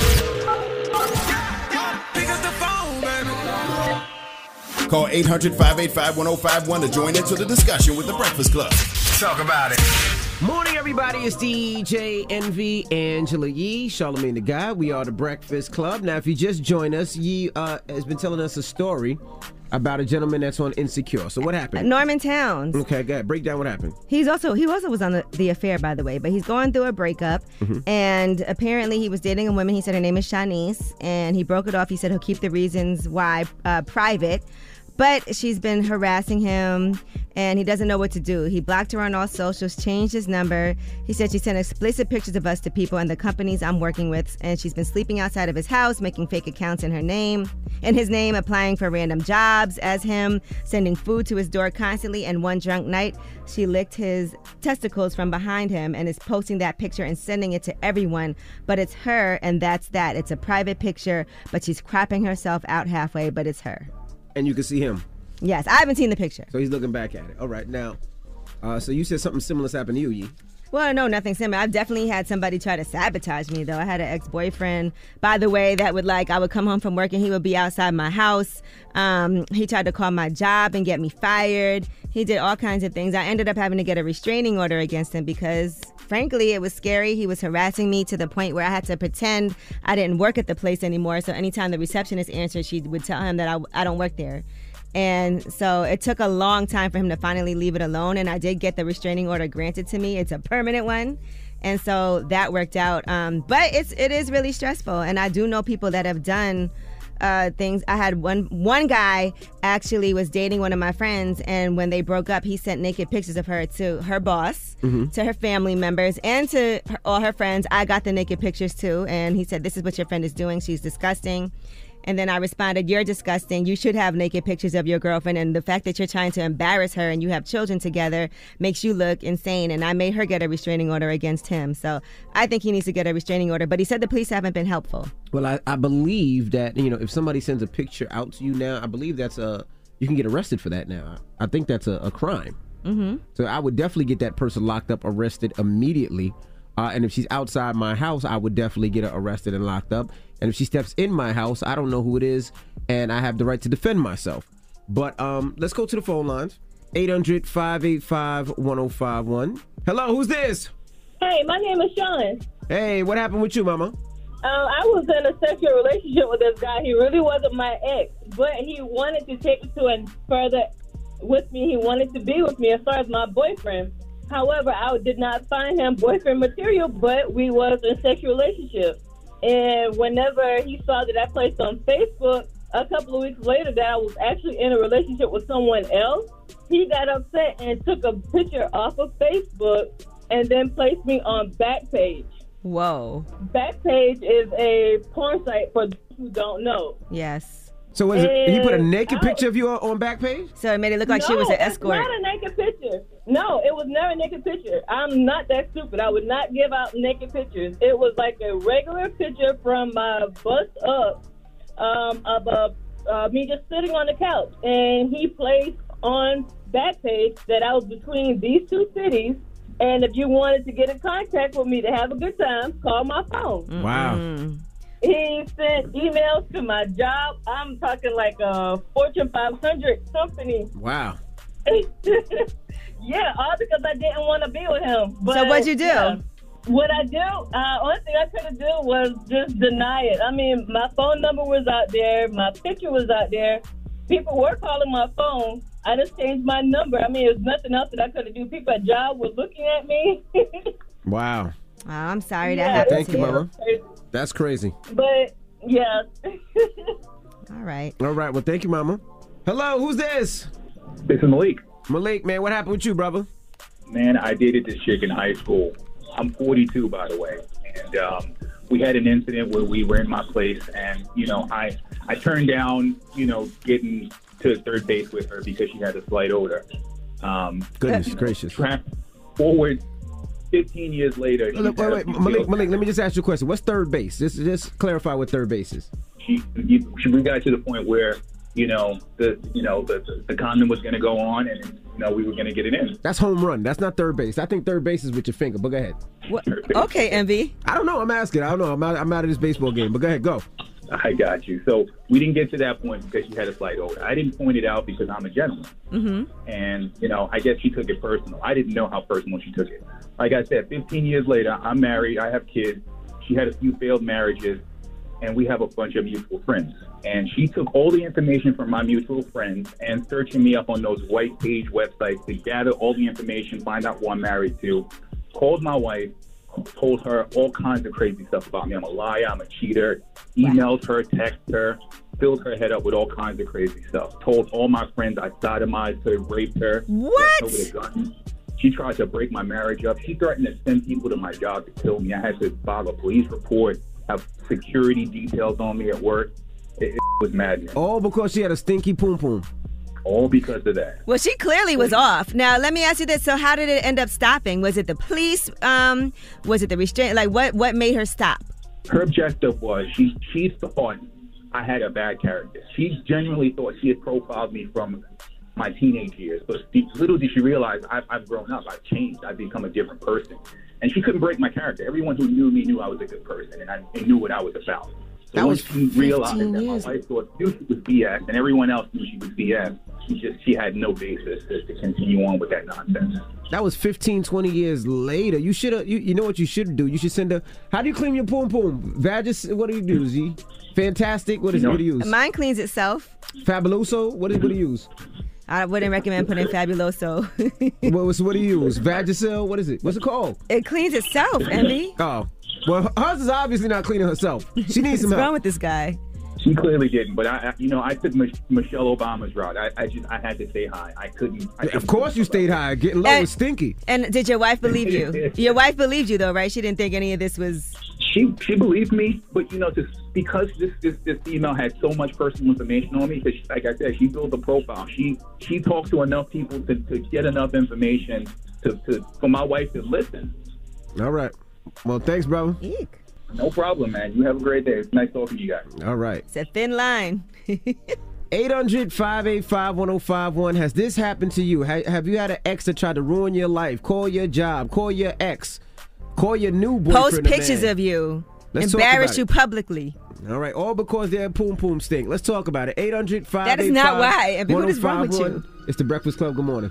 Call eight hundred, five eight five, one oh five one to join into the discussion with the Breakfast Club. Talk about it. Morning, everybody. It's D J Envy, Angela Yee, Charlamagne the Guy. We are the Breakfast Club. Now, if you just joined us, Yee uh, has been telling us a story about a gentleman that's on Insecure. So what happened? Norman Towns. Okay, go ahead. Break down what happened. He's also he also was on the, the affair, by the way, but he's going through a breakup, Mhm. and apparently he was dating a woman. He said her name is Shanice, and he broke it off. He said he'll keep the reasons why uh, private. But she's been harassing him, and he doesn't know what to do. He blocked her on all socials, changed his number. He said she sent explicit pictures of us to people and the companies I'm working with, and she's been sleeping outside of his house, making fake accounts in her name, in his name, applying for random jobs as him, sending food to his door constantly. And one drunk night, she licked his testicles from behind him and is posting that picture and sending it to everyone. But it's her, and that's that. It's a private picture, but she's cropping herself out halfway, but it's her. And you can see him. Yes, I haven't seen the picture. So he's looking back at it. All right, now, uh, so you said something similar happened to you, Yee. Well, no, nothing similar. I've definitely had somebody try to sabotage me, though. I had an ex-boyfriend, by the way, that would like, I would come home from work and he would be outside my house. Um, he tried to call my job and get me fired. He did all kinds of things. I ended up having to get a restraining order against him because, frankly, it was scary. He was harassing me to the point where I had to pretend I didn't work at the place anymore. So anytime the receptionist answered, she would tell him that I, I don't work there. And so it took a long time for him to finally leave it alone. And I did get the restraining order granted to me. It's a permanent one. And so that worked out. Um, but it's, it is really stressful. And I do know people that have done uh, things. I had one, one guy actually was dating one of my friends. And when they broke up, he sent naked pictures of her to her boss, Mhm. to her family members, and to her, all her friends. I got the naked pictures too. And he said, this is what your friend is doing. She's disgusting. And then I responded, you're disgusting. You should have naked pictures of your girlfriend. And the fact that you're trying to embarrass her and you have children together makes you look insane. And I made her get a restraining order against him. So I think he needs to get a restraining order. But he said the police haven't been helpful. Well, I, I believe that, you know, if somebody sends a picture out to you now, I believe that's a, you can get arrested for that now. I think that's a, a crime. Mm-hmm. So I would definitely get that person locked up, arrested immediately. Uh, and if she's outside my house, I would definitely get her arrested and locked up. And if she steps in my house, I don't know who it is, and I have the right to defend myself. But um, let's go to the phone lines. eight hundred, five eight five, one oh five one. Hello, who's this? Hey, my name is Sean. Hey, what happened with you, mama? Um, I was in a sexual relationship with this guy. He really wasn't my ex, but he wanted to take it to and further with me. He wanted to be with me as far as my boyfriend. However, I did not find him boyfriend material, but we was in a sexual relationship. And whenever he saw that I placed on Facebook, a couple of weeks later that I was actually in a relationship with someone else, he got upset and took a picture off of Facebook and then placed me on Backpage. Whoa. Backpage is a porn site for those who don't know. Yes. So was it, he put a naked I- picture of you on, on Backpage? So it made it look like she No, was an it's escort. not a naked picture. No, it was never a naked picture. I'm not that stupid. I would not give out naked pictures. It was like a regular picture from my bust up um, of uh, uh, me just sitting on the couch. And he placed on Backpage that I was between these two cities. And if you wanted to get in contact with me to have a good time, call my phone. Wow. He sent emails to my job. I'm talking like a Fortune five hundred company. Wow. Yeah, all because I didn't want to be with him. But, so what'd you do? Yeah. What I do, uh, only thing I could have do was just deny it. I mean, my phone number was out there. My picture was out there. People were calling my phone. I just changed my number. I mean, there's nothing else that I could have do. People at job were looking at me. Wow. Oh, I'm sorry that Yeah, happened Thank to you, you. Mama. That's crazy. But, yeah. All right. All right. Well, thank you, Mama. Hello, who's this? This is Malik. Malik, man, what happened with you, brother? Man, I dated this chick in high school. I'm forty-two, by the way. And um, we had an incident where we were in my place, and, you know, I, I turned down, you know, getting to third base with her because she had a slight odor. Um, Goodness you know, gracious. Tra- forward fifteen years later. Wait, wait, wait, Malik, Malik, let me just ask you a question. What's third base? Just, just clarify what third base is. She, you, she, we got to the point where, you know, the, you know, the, the, the condom was going to go on, and, you know, we were going to get it in. That's home run. That's not third base. I think third base is with your finger, but go ahead. What? Okay, Envy. I don't know. I'm asking. I don't know. I'm out, I'm out of this baseball game, but go ahead. Go. I got you. So we didn't get to that point because she had a slight odor. I didn't point it out because I'm a gentleman. Mm-hmm. And, you know, I guess she took it personal. I didn't know how personal she took it. Like I said, fifteen years later, I'm married. I have kids. She had a few failed marriages, and we have a bunch of mutual friends. And she took all the information from my mutual friends and searching me up on those white page websites to gather all the information, find out who I'm married to, called my wife, told her all kinds of crazy stuff about me. I'm a liar, I'm a cheater, emailed her, texted her, filled her head up with all kinds of crazy stuff, told all my friends I sodomized her, raped her. What? With a gun. She tried to break my marriage up. She threatened to send people to my job to kill me. I had to file a police report, have security details on me at work. It, it was madness. All because she had a stinky poom poom. All because of that. Well, she clearly was off. Now, let me ask you this. So how did it end up stopping? Was it the police? Um, was it the restraint? Like, what, what made her stop? Her objective was she, she thought I had a bad character. She genuinely thought she had profiled me from my teenage years. But little did she realize I've, I've grown up. I've changed. I've become a different person. And she couldn't break my character. Everyone who knew me knew I was a good person, and I and knew what I was about. So that once was she realized that years. my wife thought she was B S, and everyone else knew she was B S, she just she had no basis to, to continue on with that nonsense. That was fifteen, twenty years later. You should have. You, you know what you should do? You should send her. How do you clean your poom poom? Vagis. What do you do, Z? Fantastic. What is You know, what do you use? Mine cleans itself. Fabuloso. What is what do you use? I wouldn't recommend putting Fabuloso. what was what do you use? Vagisil. What is it? What's it called? It cleans itself, Envy. Oh, well, hers is obviously not cleaning herself. She needs some What's help. wrong with this guy? She clearly didn't, but I, I you know, I took Mich- Michelle Obama's route. I, I just, I had to stay high. I couldn't. I Of course, you stayed high. Getting low And- was stinky. And did your wife believe you? Your wife believed you, though, right? She didn't think any of this was... She, she believed me, but you know, just because this, this, this female had so much personal information on me, because like I said, she built a profile. She, she talked to enough people to, to get enough information to, to, for my wife to listen. All right. Well, thanks, brother. Eek. No problem, man. You have a great day. It's nice talking to you guys. All right. It's a thin line. eight hundred, five eight five, one oh five one. Has this happened to you? Ha- have you had an ex that tried to ruin your life? Call your job. Call your ex. Call your new boyfriend. Post or pictures man. of you. Let's talk Embarrass about you it. publicly. All right. All because their poom poom stink. Let's talk about it. eight hundred, five eight five, That is not why. And what is wrong with you? one oh five one. It's the Breakfast Club. Good morning.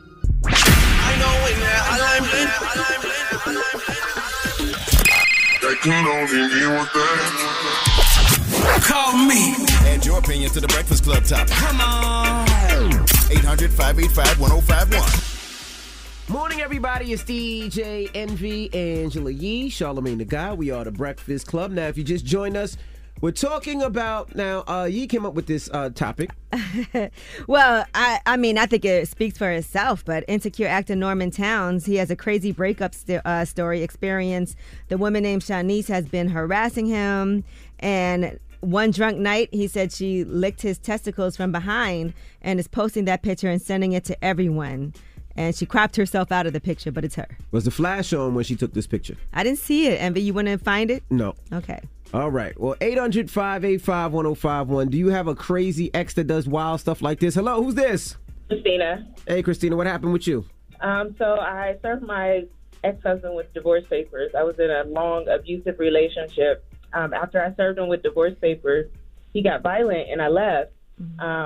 Call me. Add your opinion to the Breakfast Club topic. Come on. eight hundred, five eight five, one oh five one. Morning, everybody. It's D J Envy, Angela Yee, Charlamagne the Guy. We are the Breakfast Club. Now, if you just joined us, we're talking about now. Uh, Yee came up with this uh, topic. Well, I, I mean, I think it speaks for itself, but insecure actor Norman Towns, he has a crazy breakup st- uh, story experience. The woman named Shanice has been harassing him, and one drunk night, he said she licked his testicles from behind and is posting that picture and sending it to everyone. And she cropped herself out of the picture, but it's her. Was the flash on when she took this picture? I didn't see it, Envy. You want to find it? No. Okay. All right. Well, eight hundred, five eight five, one oh five one. Do you have a crazy ex that does wild stuff like this? Hello, who's this? Christina. Hey, Christina, what happened with you? Um, so I served my ex-husband with divorce papers. I was in a long abusive relationship. Um, after I served him with divorce papers, he got violent and I left. Um,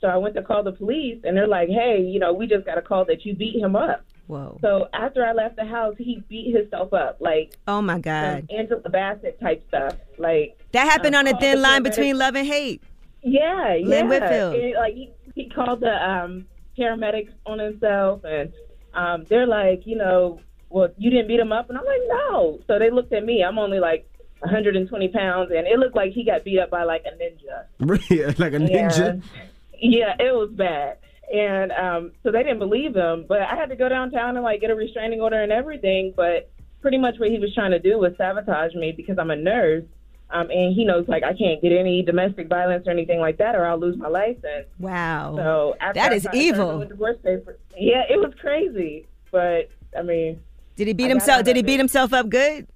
So I went to call the police, and they're like, hey, you know, we just got a call that you beat him up. Whoa. So after I left the house, he beat himself up. Like, oh, my God. Some Angela Bassett type stuff. Like that happened um, on a thin line the between love and hate. Yeah, yeah. Lynn Whitfield. And, like, he, he called the um, paramedics on himself, and um, they're like, you know, well, you didn't beat him up? And I'm like, no. So they looked at me. I'm only like one hundred twenty pounds, and it looked like he got beat up by like a ninja. Yeah, like a ninja? And, yeah, it was bad. And um, so they didn't believe him, but I had to go downtown and like get a restraining order and everything. But pretty much what he was trying to do was sabotage me because I'm a nurse. Um, and he knows, like, I can't get any domestic violence or anything like that, or I'll lose my license. Wow. So after that I is started evil. doing divorce papers, yeah, it was crazy. But I mean, did he beat himself? Did he beat himself up good?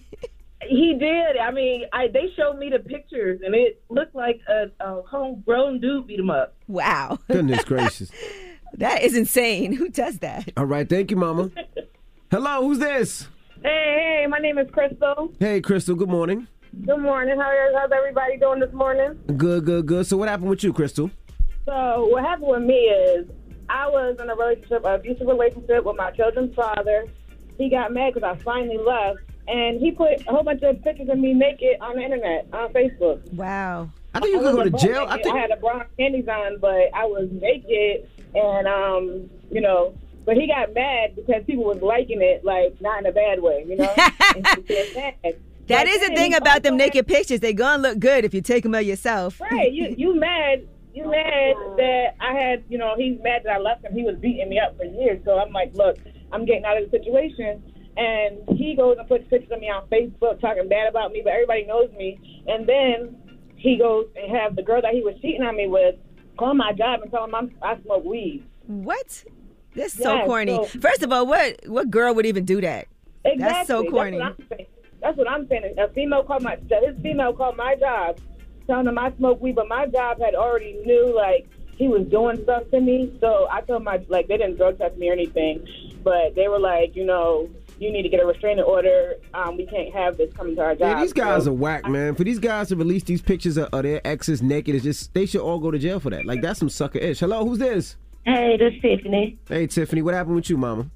He did. I mean, I they showed me the pictures, and it looked like a, a homegrown dude beat him up. Wow. Goodness gracious. That is insane. Who does that? All right, thank you, Mama. Hello, who's this? Hey, hey, my name is Crystal. Hey, Crystal. Good morning. Good morning. How are, how's everybody doing this morning? Good, good, good. So what happened with you, Crystal? So what happened with me is I was in a relationship, an abusive relationship with my children's father. He got mad because I finally left, and he put a whole bunch of pictures of me naked on the internet, on Facebook. Wow. I think you could go to jail. I, think... I had a bra and panties on, but I was naked, and, um, you know, but he got mad because people was liking it, like, not in a bad way, you know? And he was mad. That but is the thing about them naked pictures. They gonna look good if you take them of yourself. Right. You you mad. You mad that I had, you know, he's mad that I left him. He was beating me up for years. So I'm like, look, I'm getting out of the situation. And he goes and puts pictures of me on Facebook talking bad about me, but everybody knows me. And then he goes and have the girl that he was cheating on me with call my job and tell him I'm, I smoke weed. What? That's so Yeah, corny. so- First of all, what what girl would even do that? Exactly. That's so corny. That's what I'm saying. That's what I'm saying. A female called my his female called my job, telling him I smoke weed, but my job had already knew like he was doing stuff to me. So I told my like they didn't drug test me or anything, but they were like, you know, you need to get a restraining order. Um, we can't have this coming to our job. Yeah, these guys So- are whack, man. For these guys to release these pictures of, of their exes naked, is just they should all go to jail for that. Like that's some sucker ish. Hello, who's this? Hey, this is Tiffany. Hey, Tiffany. What happened with you, Mama?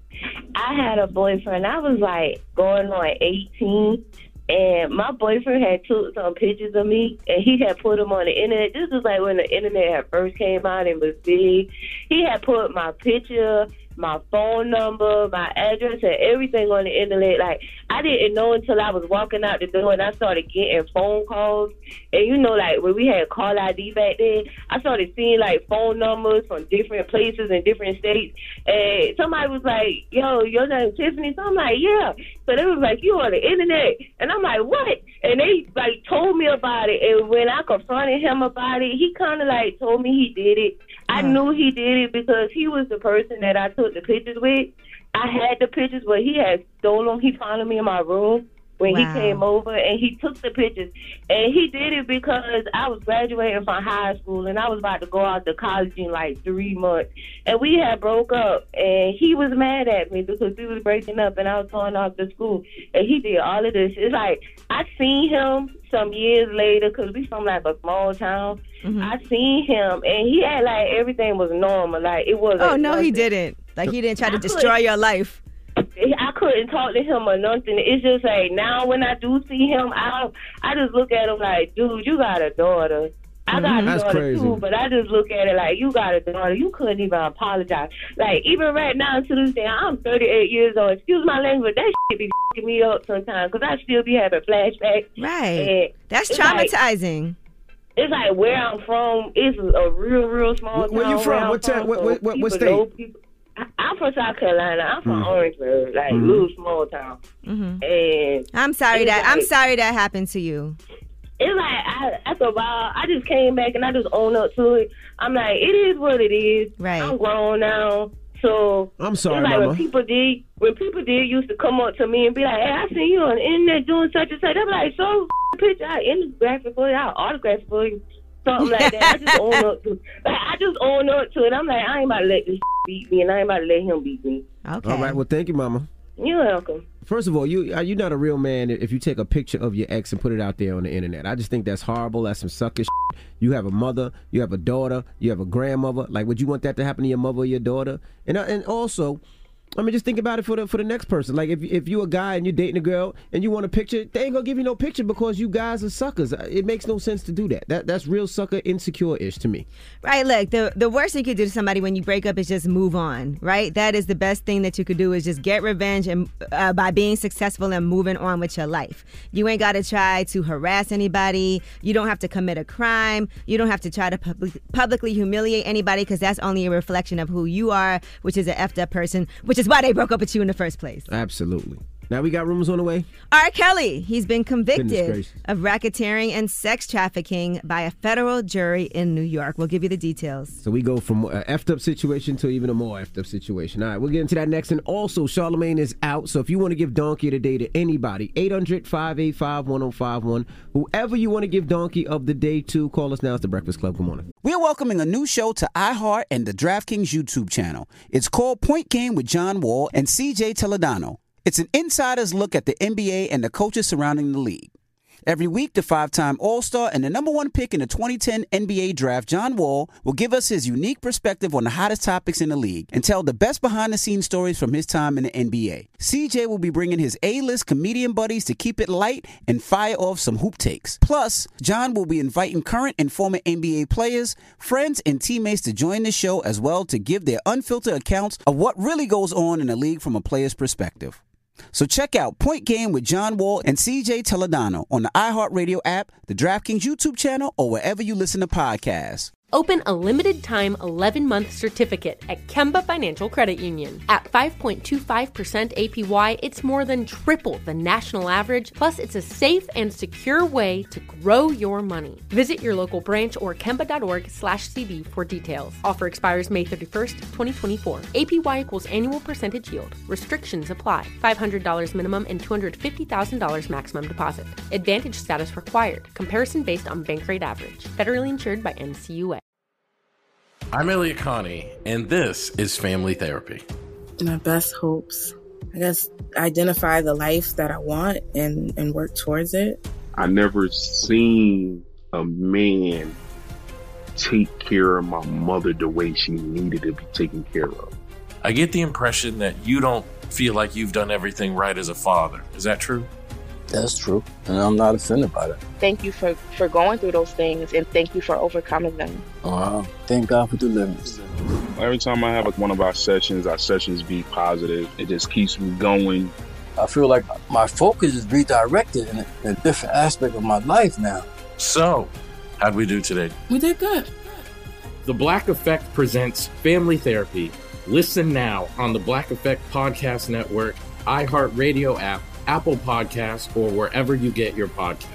I had a boyfriend. I was like going on eighteen, and my boyfriend had took some pictures of me, and he had put them on the internet. This was like when the internet had first came out and was big. He had put my picture, my phone number, my address, and everything on the internet. Like, I didn't know until I was walking out the door and I started getting phone calls. And you know, like when we had call I D back then, I started seeing like phone numbers from different places in different states. And somebody was like, yo, your name's Tiffany? So I'm like, yeah. So they was like, you on the internet? And I'm like, what? And they like told me about it. And when I confronted him about it, he kind of like told me he did it. I knew he did it because he was the person that I took the pictures with. I had the pictures, but he had stolen. He found me in my room when Wow. he came over, and he took the pictures. And he did it because I was graduating from high school, and I was about to go out to college in like three months. And we had broke up, and he was mad at me because we was breaking up, and I was going off to school. And he did all of this. It's like I seen him some years later because we from like a small town. Mm-hmm. I seen him, and he had like everything was normal. Like it wasn't. Oh no, he nothing. didn't. Like he didn't try to I destroy couldn't- your life. I couldn't talk to him or nothing. It's just like now when I do see him, I I just look at him like, dude, you got a daughter. I got Mhm. a That's daughter crazy. too, but I just look at it like you got a daughter. You couldn't even apologize. Like even right now to this day, I'm thirty-eight years old. Excuse my language, that shit be f***ing me up sometimes because I still be having flashbacks. Right. And That's it's like- traumatizing. It's like where I'm from. It's a real, real small Where- town. where you from? I'm What town- from, what- so what- what- what people state? know people. I- I'm from South Carolina. I'm from Mhm. Orangeburg, like Mhm. little small town. Mm-hmm. And I'm sorry it's that I'm like- sorry that happened to you. It's like I, after a while, I just came back and I just own up to it. I'm like, it is what it is. Right. I'm grown now, so I'm sorry, it's like Mama. when people did, when people did used to come up to me and be like, "Hey, I seen you on the internet doing such and such." I'm like, "So picture, I autograph it for you. I autograph it for you." Something like that. I just own up to, like I just own up to it. I'm like, I ain't about to let this beat me, and I ain't about to let him beat me. Okay. All right. Well, thank you, Mama. You're welcome. First of all, you you're not a real man if you take a picture of your ex and put it out there on the internet. I just think that's horrible. That's some sucker shit. You have a mother, you have a daughter, you have a grandmother. Like, would you want that to happen to your mother or your daughter? And and also, I mean, just think about it for the for the next person. Like, if if you're a guy and you're dating a girl and you want a picture, they ain't gonna give you no picture because you guys are suckers. It makes no sense to do that. That that's real sucker insecure-ish to me. Right, look, the the worst thing you could do to somebody when you break up is just move on, right? That is the best thing that you could do is just get revenge and uh, by being successful and moving on with your life. You ain't got to try to harass anybody. You don't have to commit a crime. You don't have to try to public, publicly humiliate anybody because that's only a reflection of who you are, which is an effed up person, which is why they broke up with you in the first place. Absolutely. Now we got rumors on the way. R. Kelly, he's been convicted of racketeering and sex trafficking by a federal jury in New York. We'll give you the details. So we go from an effed up situation to even a more effed up situation. All right, we'll get into that next. And also, Charlamagne is out. So if you want to give Donkey of the Day to anybody, eight hundred, five eight five, one oh five one. Whoever you want to give Donkey of the Day to, call us now. It's The Breakfast Club. Good morning. We're welcoming a new show to iHeart and the DraftKings YouTube channel. It's called Point Game with John Wall and C J Toledano. It's an insider's look at the N B A and the coaches surrounding the league. Every week, the five-time All-Star and the number one pick in the twenty ten N B A draft, John Wall, will give us his unique perspective on the hottest topics in the league and tell the best behind-the-scenes stories from his time in the N B A. C J will be bringing his A-list comedian buddies to keep it light and fire off some hoop takes. Plus, John will be inviting current and former N B A players, friends, and teammates to join the show as well to give their unfiltered accounts of what really goes on in the league from a player's perspective. So check out Point Game with John Wall and C J Toledano on the iHeartRadio app, the DraftKings YouTube channel, or wherever you listen to podcasts. Open a limited-time eleven-month certificate at Kemba Financial Credit Union. At five point two five percent A P Y, it's more than triple the national average, plus it's a safe and secure way to grow your money. Visit your local branch or kemba.org slash CD for details. Offer expires May thirty-first, twenty twenty-four. A P Y equals annual percentage yield. Restrictions apply. five hundred dollars minimum and two hundred fifty thousand dollars maximum deposit. Advantage status required. Comparison based on bank rate average. Federally insured by N C U A. I'm Elliot Connie, and this is Family Therapy. My best hopes, I guess, identify the life that I want and, and work towards it. I never seen a man take care of my mother the way she needed to be taken care of. I get the impression that you don't feel like you've done everything right as a father. Is that true? That's true, and I'm not offended by that. Thank you for, for going through those things, and thank you for overcoming them. Wow. Thank God for deliverance. Every time I have like one of our sessions, our sessions be positive. It just keeps me going. I feel like my focus is redirected in a, in a different aspect of my life now. So, how'd we do today? We did good. The Black Effect presents Family Therapy. Listen now on the Black Effect Podcast Network, iHeartRadio app, Apple Podcasts, or wherever you get your podcasts.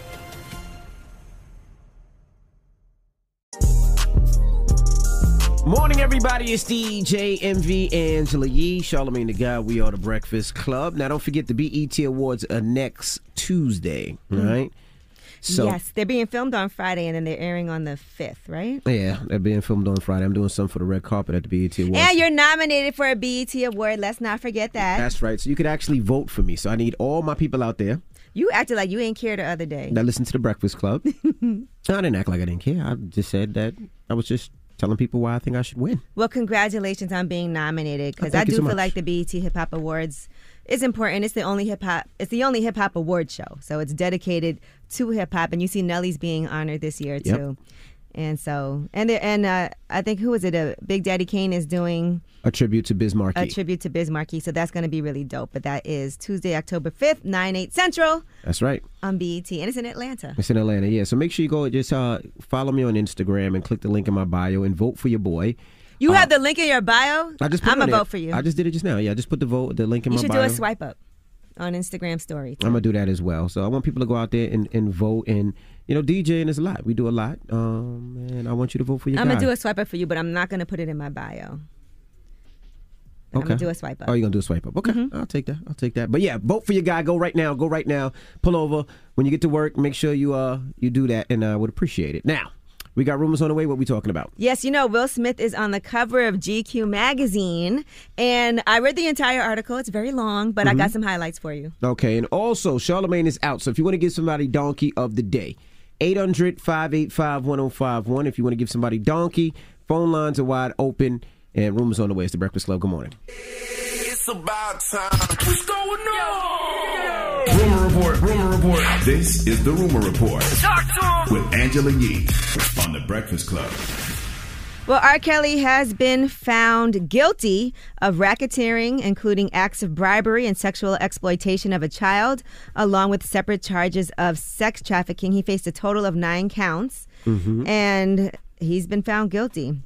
Morning, everybody. It's D J M V Angela Yee, Charlamagne the Guy. We are the Breakfast Club. Now, don't forget the B E T Awards are next Tuesday, mm-hmm. right? So, yes, they're being filmed on Friday, and then they're airing on the fifth, right? Yeah, they're being filmed on Friday. I'm doing something for the red carpet at the B E T Awards. And you're nominated for a B E T Award. Let's not forget that. That's right. So you could actually vote for me. So I need all my people out there. You acted like you ain't care the other day. That listen to the Breakfast Club. I didn't act like I didn't care. I just said that I was just telling people why I think I should win. Well, congratulations on being nominated, because oh, I do so feel much. like the B E T Hip Hop Awards is important. It's the only hip hop. It's the only hip hop award show, so it's dedicated to hip hop. And you see Nelly's being honored this year too, yep. and so and there, and uh, I think who is it? Uh, Big Daddy Kane is doing a tribute to Biz Markie. A tribute to Biz Markie. So that's going to be really dope. But that is Tuesday, October fifth, nine eight Central. That's right. On B E T, and it's in Atlanta. It's in Atlanta, yeah. So make sure you go just uh, follow me on Instagram and click the link in my bio and vote for your boy. You uh, have the link in your bio? I just put I'm going to vote for you. I just did it just now. Yeah, I just put the vote, the link in you my bio. You should do a swipe up on Instagram story. I'm going to do that as well. So I want people to go out there and, and vote. And, you know, DJing is a lot. We do a lot. Um, and I want you to vote for your I'm guy. going to do a swipe up for you, but I'm not going to put it in my bio. But okay. I'm going to do a swipe up. Oh, you're going to do a swipe up. Okay. Mm-hmm. I'll take that. I'll take that. But yeah, vote for your guy. Go right now. Go right now. Pull over. When you get to work, make sure you uh you do that, and I uh, would appreciate it. Now, We got rumors on the way. What we talking about? Yes, you know, Will Smith is on the cover of G Q magazine, and I read the entire article. It's very long, but mm-hmm. I got some highlights for you. Okay, and also, Charlamagne is out, so if you want to give somebody Donkey of the Day, eight hundred, five eight five, one oh five one. If you want to give somebody Donkey, phone lines are wide open, and rumors on the way. It's the Breakfast Club. Good morning. It's about time. What's going on? Rumor Report, Rumor Report. This is the Rumor Report with Angela Yee on the Breakfast Club. Well, R. Kelly has been found guilty of racketeering, including acts of bribery and sexual exploitation of a child, along with separate charges of sex trafficking. He faced a total of nine counts, mm-hmm. and he's been found guilty.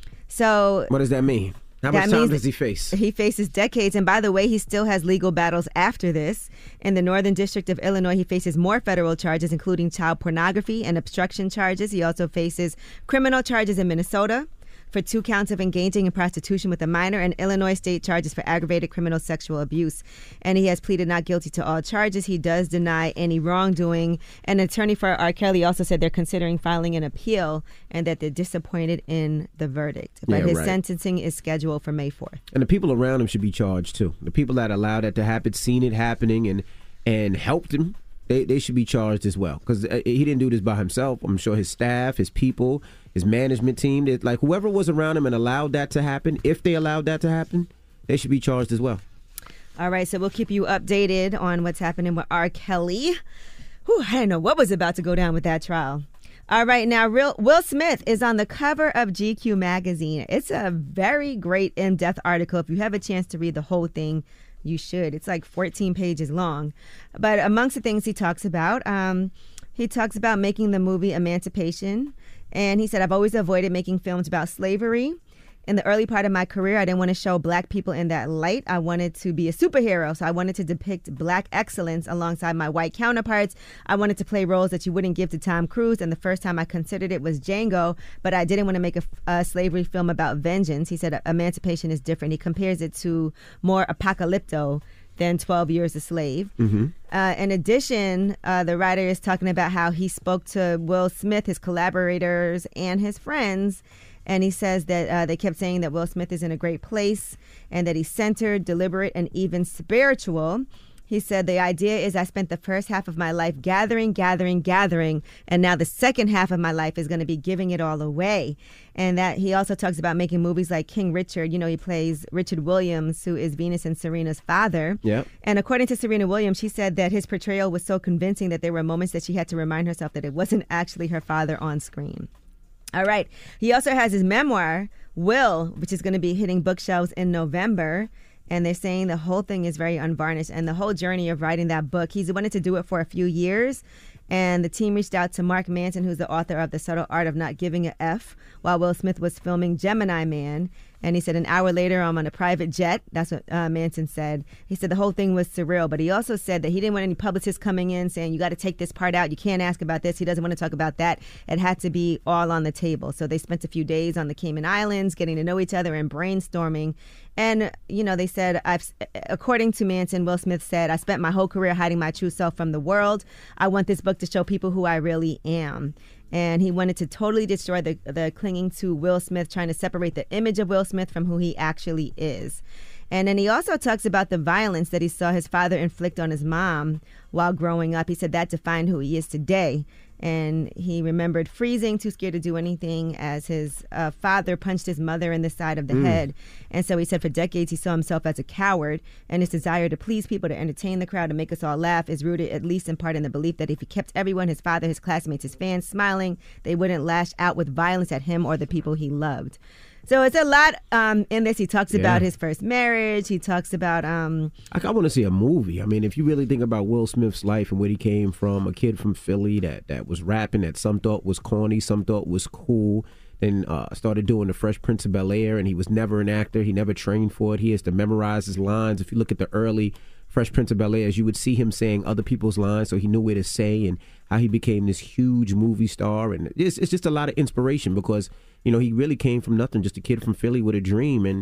So, what does that mean? How much time does he face? He faces decades. And by the way, he still has legal battles after this. In the Northern District of Illinois, he faces more federal charges, including child pornography and obstruction charges. He also faces criminal charges in Minnesota for two counts of engaging in prostitution with a minor, and Illinois state charges for aggravated criminal sexual abuse. And he has pleaded not guilty to all charges. He does deny any wrongdoing. An attorney for R. Kelly also said they're considering filing an appeal and that they're disappointed in the verdict. But yeah, his right. sentencing is scheduled for May fourth. And the people around him should be charged too. The people that allowed that to happen, seen it happening, and and helped him, they, they should be charged as well. Because he didn't do this by himself. I'm sure his staff, his people, his management team, that like whoever was around him and allowed that to happen, if they allowed that to happen, they should be charged as well. All right, so we'll keep you updated on what's happening with R. Kelly. Whew, I didn't know what was about to go down with that trial. All right, now Real, Will Smith is on the cover of G Q magazine. It's a very great in-depth article. If you have a chance to read the whole thing, you should. It's like fourteen pages long. But amongst the things he talks about, um, he talks about making the movie Emancipation. And he said, I've always avoided making films about slavery. In the early part of my career, I didn't want to show black people in that light. I wanted to be a superhero, so I wanted to depict black excellence alongside my white counterparts. I wanted to play roles that you wouldn't give to Tom Cruise, and the first time I considered it was Django, but I didn't want to make a, a slavery film about vengeance. He said Emancipation is different. He compares it to more apocalypto than twelve years a slave. Mm-hmm. Uh, in addition, uh, the writer is talking about how he spoke to Will Smith, his collaborators, and his friends. And he says that uh, they kept saying that Will Smith is in a great place and that he's centered, deliberate, and even spiritual. He said, the idea is I spent the first half of my life gathering, gathering, gathering, and now the second half of my life is going to be giving it all away. And that he also talks about making movies like King Richard. You know, he plays Richard Williams, who is Venus and Serena's father. Yep. And according to Serena Williams, she said that his portrayal was so convincing that there were moments that she had to remind herself that it wasn't actually her father on screen. All right. He also has his memoir, Will, which is going to be hitting bookshelves in November. And they're saying the whole thing is very unvarnished. And the whole journey of writing that book, he's wanted to do it for a few years. And the team reached out to Mark Manson, who's the author of The Subtle Art of Not Giving a F, while Will Smith was filming Gemini Man. And he said an hour later, I'm on a private jet. That's what uh, Manson said. He said the whole thing was surreal. But he also said that he didn't want any publicists coming in saying, you got to take this part out. You can't ask about this. He doesn't want to talk about that. It had to be all on the table. So they spent a few days on the Cayman Islands getting to know each other and brainstorming. And, you know, they said, I've, according to Manson, Will Smith said, I spent my whole career hiding my true self from the world. I want this book to show people who I really am. And he wanted to totally destroy the, the clinging to Will Smith, trying to separate the image of Will Smith from who he actually is. And then he also talks about the violence that he saw his father inflict on his mom while growing up. He said that defined who he is today. And he remembered freezing, too scared to do anything, as his uh, father punched his mother in the side of the mm. head. And so he said for decades he saw himself as a coward, and his desire to please people, to entertain the crowd, to make us all laugh is rooted at least in part in the belief that if he kept everyone, his father, his classmates, his fans, smiling, they wouldn't lash out with violence at him or the people he loved. So it's a lot um, in this. He talks Yeah. about his first marriage. He talks about... Um, I, I want to see a movie. I mean, if you really think about Will Smith's life and where he came from, a kid from Philly that, that was rapping that some thought was corny, some thought was cool, then uh, started doing The Fresh Prince of Bel-Air, and he was never an actor. He never trained for it. He has to memorize his lines. If you look at the early Fresh Prince of Bel-Air, you would see him saying other people's lines, so he knew where to say, and how he became this huge movie star. And it's, it's just a lot of inspiration because, you know, he really came from nothing, just a kid from Philly with a dream. And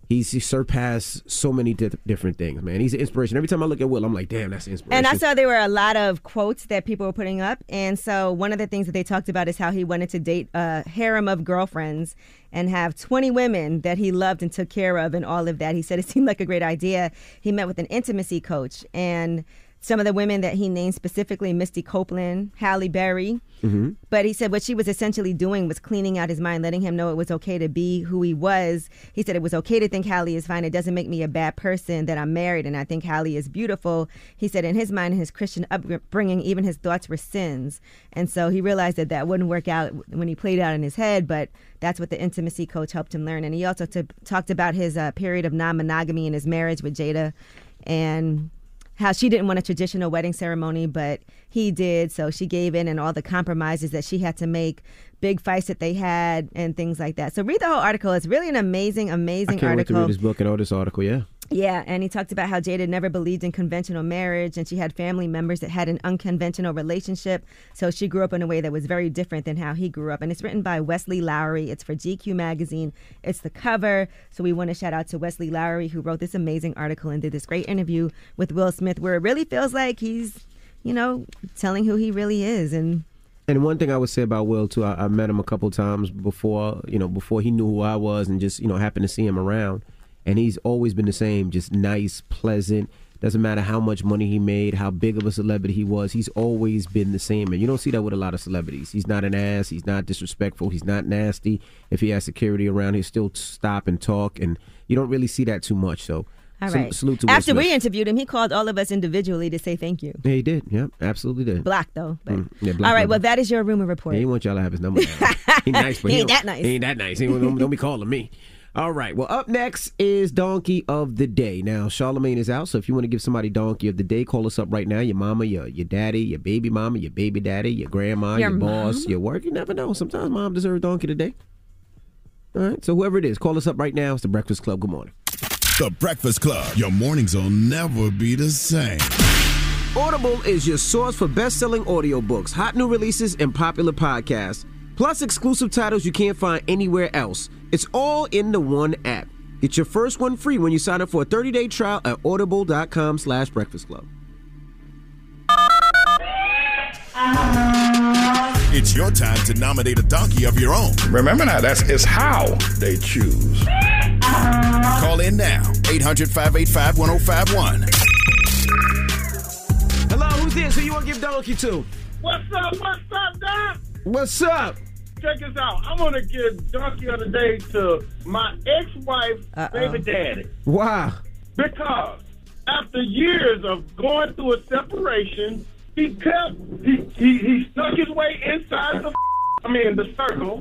He's he surpassed so many di- different things, man. He's an inspiration. Every time I look at Will, I'm like, damn, that's an inspiration. And I saw there were a lot of quotes that people were putting up. And so one of the things that they talked about is how he wanted to date a harem of girlfriends and have twenty women that he loved and took care of and all of that. He said it seemed like a great idea. He met with an intimacy coach, and some of the women that he named specifically, Misty Copeland, Halle Berry. Mm-hmm. But he said what she was essentially doing was cleaning out his mind, letting him know it was okay to be who he was. He said it was okay to think Halle is fine. It doesn't make me a bad person that I'm married, and I think Halle is beautiful. He said in his mind, in his Christian upbringing, even his thoughts were sins. And so he realized that that wouldn't work out when he played it out in his head, but that's what the intimacy coach helped him learn. And he also t- talked about his uh, period of non-monogamy in his marriage with Jada, and how she didn't want a traditional wedding ceremony, but he did. So she gave in, and all the compromises that she had to make, big fights that they had, and things like that. So read the whole article. It's really an amazing, amazing I can't article. wait to read this book and all this article, yeah. Yeah, and he talked about how Jada never believed in conventional marriage, and she had family members that had an unconventional relationship. So she grew up in a way that was very different than how he grew up. And it's written by Wesley Lowery. It's for G Q magazine. It's the cover. So we want to shout out to Wesley Lowery, who wrote this amazing article and did this great interview with Will Smith, where it really feels like he's, you know, telling who he really is. And And one thing I would say about Will too, I, I met him a couple times before, you know, before he knew who I was, and just, you know, happened to see him around. And he's always been the same, just nice, pleasant. Doesn't matter how much money he made, how big of a celebrity he was. He's always been the same. And you don't see that with a lot of celebrities. He's not an ass. He's not disrespectful. He's not nasty. If he has security around, he'll still stop and talk. And you don't really see that too much. So all sal- right. salute to Will After Smith. we interviewed him, he called all of us individually to say thank you. Yeah, he did. Yeah, absolutely did. Black, though. But. Mm, yeah, black All right, number. well, that is your rumor report. Yeah, he want y'all to have his number. He nice, but He he ain't don't- that nice. He ain't that nice. He don't, don't be calling me. All right. Well, up next is Donkey of the Day. Now, Charlamagne is out, so if you want to give somebody Donkey of the Day, call us up right now. Your mama, your your daddy, your baby mama, your baby daddy, your grandma, Your your, boss, mom? your work. You never know. Sometimes mom deserves Donkey of the Day. All right. So whoever it is, call us up right now. It's The Breakfast Club. Good morning. The Breakfast Club. Your mornings will never be the same. Audible is your source for best-selling audiobooks, hot new releases, and popular podcasts, plus exclusive titles you can't find anywhere else. It's all in the one app. Get your first one free when you sign up for a thirty-day trial at audible.com slash breakfast club. It's your time to nominate a donkey of your own. Remember now, that's it's how they choose. Call in now. eight hundred, five eight five, one oh five one. Hello, who's this? Who you want to give donkey to? What's up? What's up, Doc? What's up? Check this out. I'm gonna give donkey of the day to my ex-wife, baby daddy, Wow. because after years of going through a separation, he kept he he, he stuck his way inside the I mean the circle,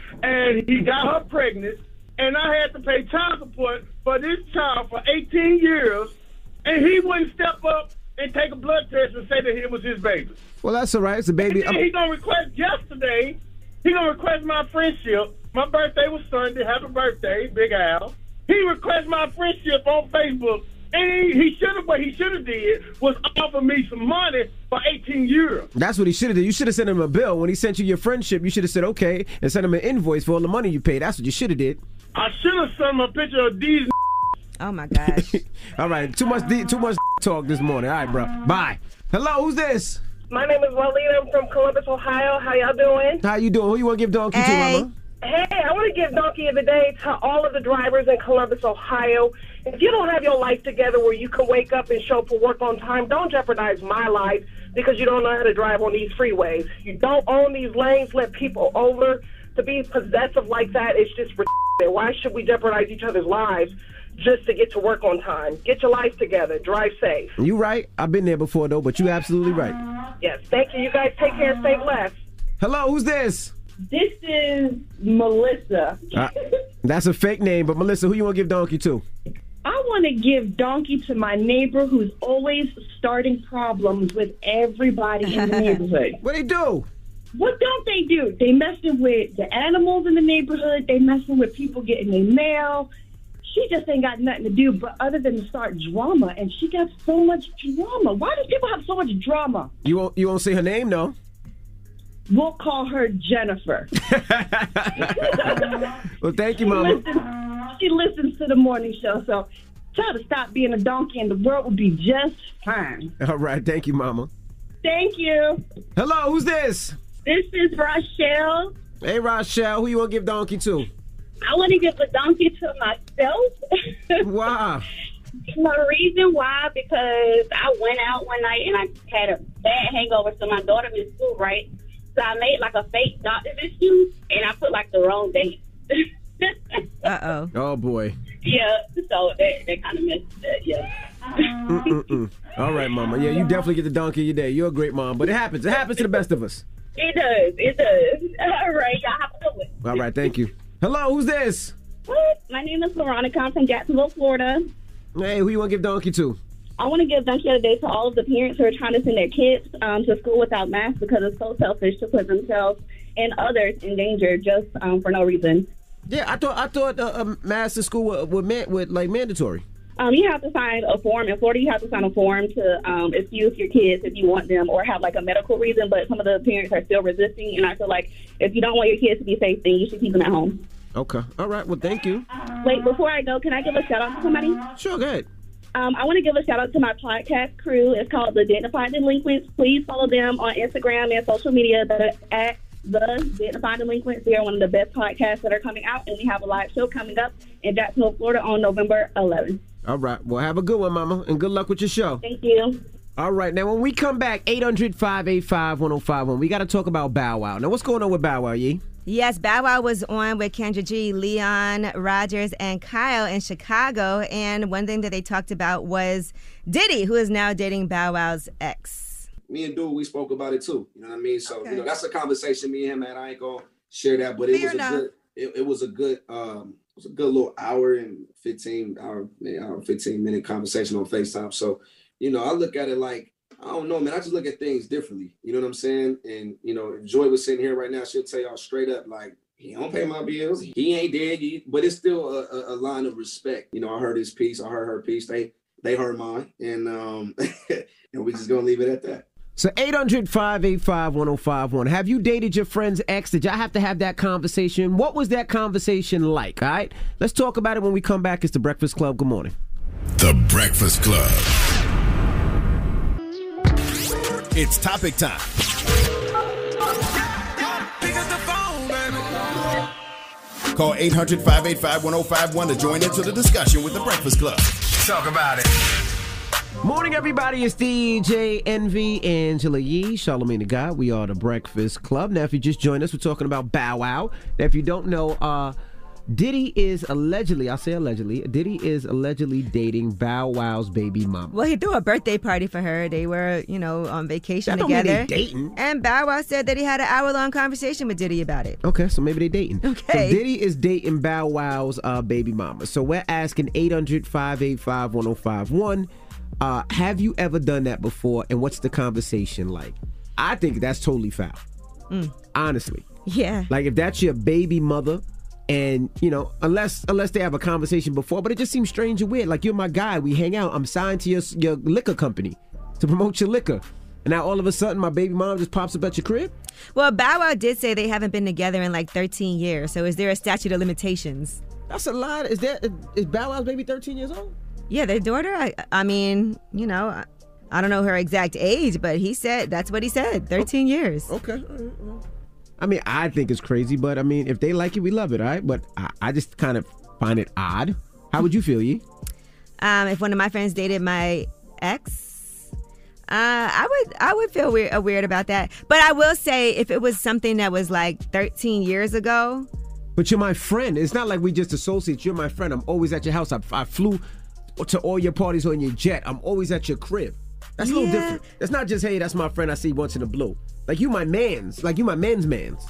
and he got her pregnant, and I had to pay child support for this child for eighteen years, and he wouldn't step up and take a blood test and say that it was his baby. Well, that's all right. It's a baby. And then he gonna request yesterday. He gonna request my friendship. My birthday was Sunday. Happy birthday, Big Al. He requested my friendship on Facebook, and he, he should have. What he should have did was offer me some money for eighteen years. That's what he should have did. You should have sent him a bill. When he sent you your friendship, you should have said, okay, and sent him an invoice for all the money you paid. That's what you should have did. I should have sent him a picture of these. Oh, my gosh. All right, too much too much talk this morning. All right, bro. Bye. Hello, who's this? My name is Walida. I'm from Columbus, Ohio. How y'all doing? How you doing? Who you want to give donkey Hey. to, mama? Hey, I want to give Donkey of the Day to all of the drivers in Columbus, Ohio. If you don't have your life together where you can wake up and show up for work on time, don't jeopardize my life because you don't know how to drive on these freeways. You don't own these lanes, let people over. To be possessive like that, it's just ridiculous. Why should we jeopardize each other's lives just to get to work on time? Get your life together. Drive safe. You right. I've been there before, though, but you absolutely right. Yes, thank you. You guys take care. Stay blessed. Hello, who's this? This is Melissa. Uh, that's a fake name, but Melissa, who you want to give donkey to? I want to give donkey to my neighbor who's always starting problems with everybody in the neighborhood. What they do? What don't they do? They messing with the animals in the neighborhood. They messing with people getting their mail. She just ain't got nothing to do but other than to start drama, and she got so much drama. Why do people have so much drama? You won't you won't say her name, no? We'll call her Jennifer. Well, thank you, mama. Listen, she listens to the morning show. So tell her to stop being a donkey and the world will be just fine. All right. Thank you, Mama. Thank you. Hello, who's this? This is Rochelle. Hey, Rochelle. Who you want to give donkey to? I want to give the donkey to myself. Wow. The reason why, because I went out one night and I had a bad hangover, so my daughter missed school, right? So I made like a fake doctor's excuse, and I put like the wrong date. Uh-oh. Oh, boy. Yeah, so that, that kind of messed it, yeah. Mm-mm-mm. All right, Mama. Yeah, you definitely get the donkey of your day. You're a great mom, but it happens. It happens to the best of us. It does. It does. All right, y'all have a good one. All right, thank you. Hello, who's this? My name is Veronica. I'm from Jacksonville, Florida. Hey, who you want to give donkey to? I want to give donkey of the day to all of the parents who are trying to send their kids um, to school without masks because it's so selfish to put themselves and others in danger just um, for no reason. Yeah, I thought I thought uh, um, masks in school were, were, man, were like mandatory. Um, you have to sign a form. In Florida, you have to sign a form to um, excuse your kids if you want them or have like a medical reason, but some of the parents are still resisting, and I feel like if you don't want your kids to be safe, then you should keep them at home. Okay. All right. Well, thank you. Wait, before I go, can I give a shout out to somebody? Sure, go ahead. Um, I want to give a shout out to my podcast crew. It's called The Dignified Delinquents. Please follow them on Instagram and social media that are at The Dignified Delinquents. They are one of the best podcasts that are coming out, and we have a live show coming up in Jacksonville, Florida on November eleventh. All right. Well, have a good one, Mama, and good luck with your show. Thank you. All right. Now, when we come back, eight hundred, five eight five, one oh five one, we got to talk about Bow Wow. Now, what's going on with Bow Wow, Yee? Yes, Bow Wow was on with Kendra G, Leon, Rogers, and Kyle in Chicago. And one thing that they talked about was Diddy, who is now dating Bow Wow's ex. Me and Dude, we spoke about it too. You know what I mean? So, okay. you know, that's a conversation me and him had. I ain't gonna share that, but it Fair was enough. a good, it, it was a good, um, it was a good little hour and fifteen hour, hour, fifteen minute conversation on FaceTime. So, you know, I look at it like, I don't know, man. I just look at things differently. You know what I'm saying? And, you know, if Joy was sitting here right now, she'll tell y'all straight up, like, he don't pay my bills. He ain't dead. He, but it's still a, a, a line of respect. You know, I heard his piece. I heard her piece. They they heard mine. And, um, and we just going to leave it at that. So eight hundred, five eight five, one oh five one. Have you dated your friend's ex? Did y'all have to have that conversation? What was that conversation like? All right. Let's talk about it when we come back. It's The Breakfast Club. Good morning. The Breakfast Club. It's topic time. Call eight hundred, five eight five, one oh five one to join into the discussion with The Breakfast Club. Talk about it. Morning, everybody. It's D J Envy, Angela Yee, Charlamagne the God. We are The Breakfast Club. Now, if you just joined us, we're talking about Bow Wow. Now, if you don't know, uh, Diddy is allegedly, I'll say allegedly, Diddy is allegedly dating Bow Wow's baby mama. Well, he threw a birthday party for her. They were, you know, on vacation that together. Don't mean they dating. And Bow Wow said that he had an hour-long conversation with Diddy about it. Okay, so maybe they dating. Okay. So Diddy is dating Bow Wow's uh, baby mama. So we're asking eight hundred, five eight five, one oh five one. Uh, have you ever done that before, and what's the conversation like? I think that's totally foul. Mm. Honestly. Yeah. Like, if that's your baby mother, and, you know, unless unless they have a conversation before, but it just seems strange and weird. Like, you're my guy. We hang out. I'm signed to your, your liquor company to promote your liquor. And now all of a sudden, my baby mom just pops up at your crib? Well, Bow Wow did say they haven't been together in like thirteen years. So is there a statute of limitations? That's a lot. Is that is Bow Wow's baby thirteen years old? Yeah, their daughter. I, I mean, you know, I, I don't know her exact age, but he said, that's what he said, thirteen years. Okay. I mean, I think it's crazy, but I mean, if they like it, we love it, all right? But I, I just kind of find it odd. How would you feel, Yee? Um, if one of my friends dated my ex, uh, I would I would feel weird, uh, weird about that. But I will say, if it was something that was like thirteen years ago. But you're my friend. It's not like we just associate. You're my friend. I'm always at your house. I, I flew to all your parties on your jet. I'm always at your crib. That's a little Yeah. different. That's not just, hey, that's my friend I see once in a blue. Like, you my mans. Like, you my men's mans.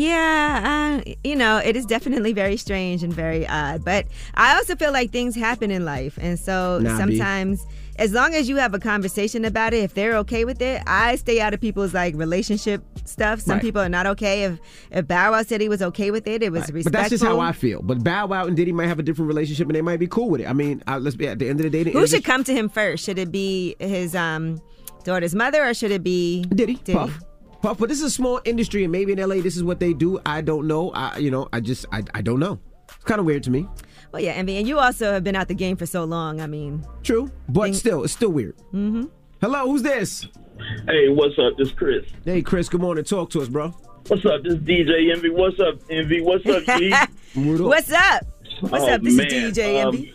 Yeah, uh, you know, it is definitely very strange and very odd. But I also feel like things happen in life. And so Nah, B. sometimes, as long as you have a conversation about it, if they're okay with it, I stay out of people's, like, relationship stuff. Some Right. people are not okay. If, if Bow Wow said he was okay with it, it was Right. respectful. But that's just how I feel. But Bow Wow and Diddy might have a different relationship, and they might be cool with it. I mean, uh, let's be at the end of the day. The Who industry- should come to him first? Should it be his um, daughter's mother, or should it be Diddy? Diddy? Puff. Puff. But this is a small industry, and maybe in L A this is what they do. I don't know. I, you know, I just, I, I don't know. It's kind of weird to me. Well, yeah, Envy, and you also have been out the game for so long. I mean, true, but things- still, it's still weird. Mm-hmm. Hello, who's this? Hey, what's up? This is Chris. Hey, Chris. Good morning. Talk to us, bro. What's up? This is D J Envy. What's up, Envy? What's up, G? What's up? What's oh, up? This man. is D J um, Envy.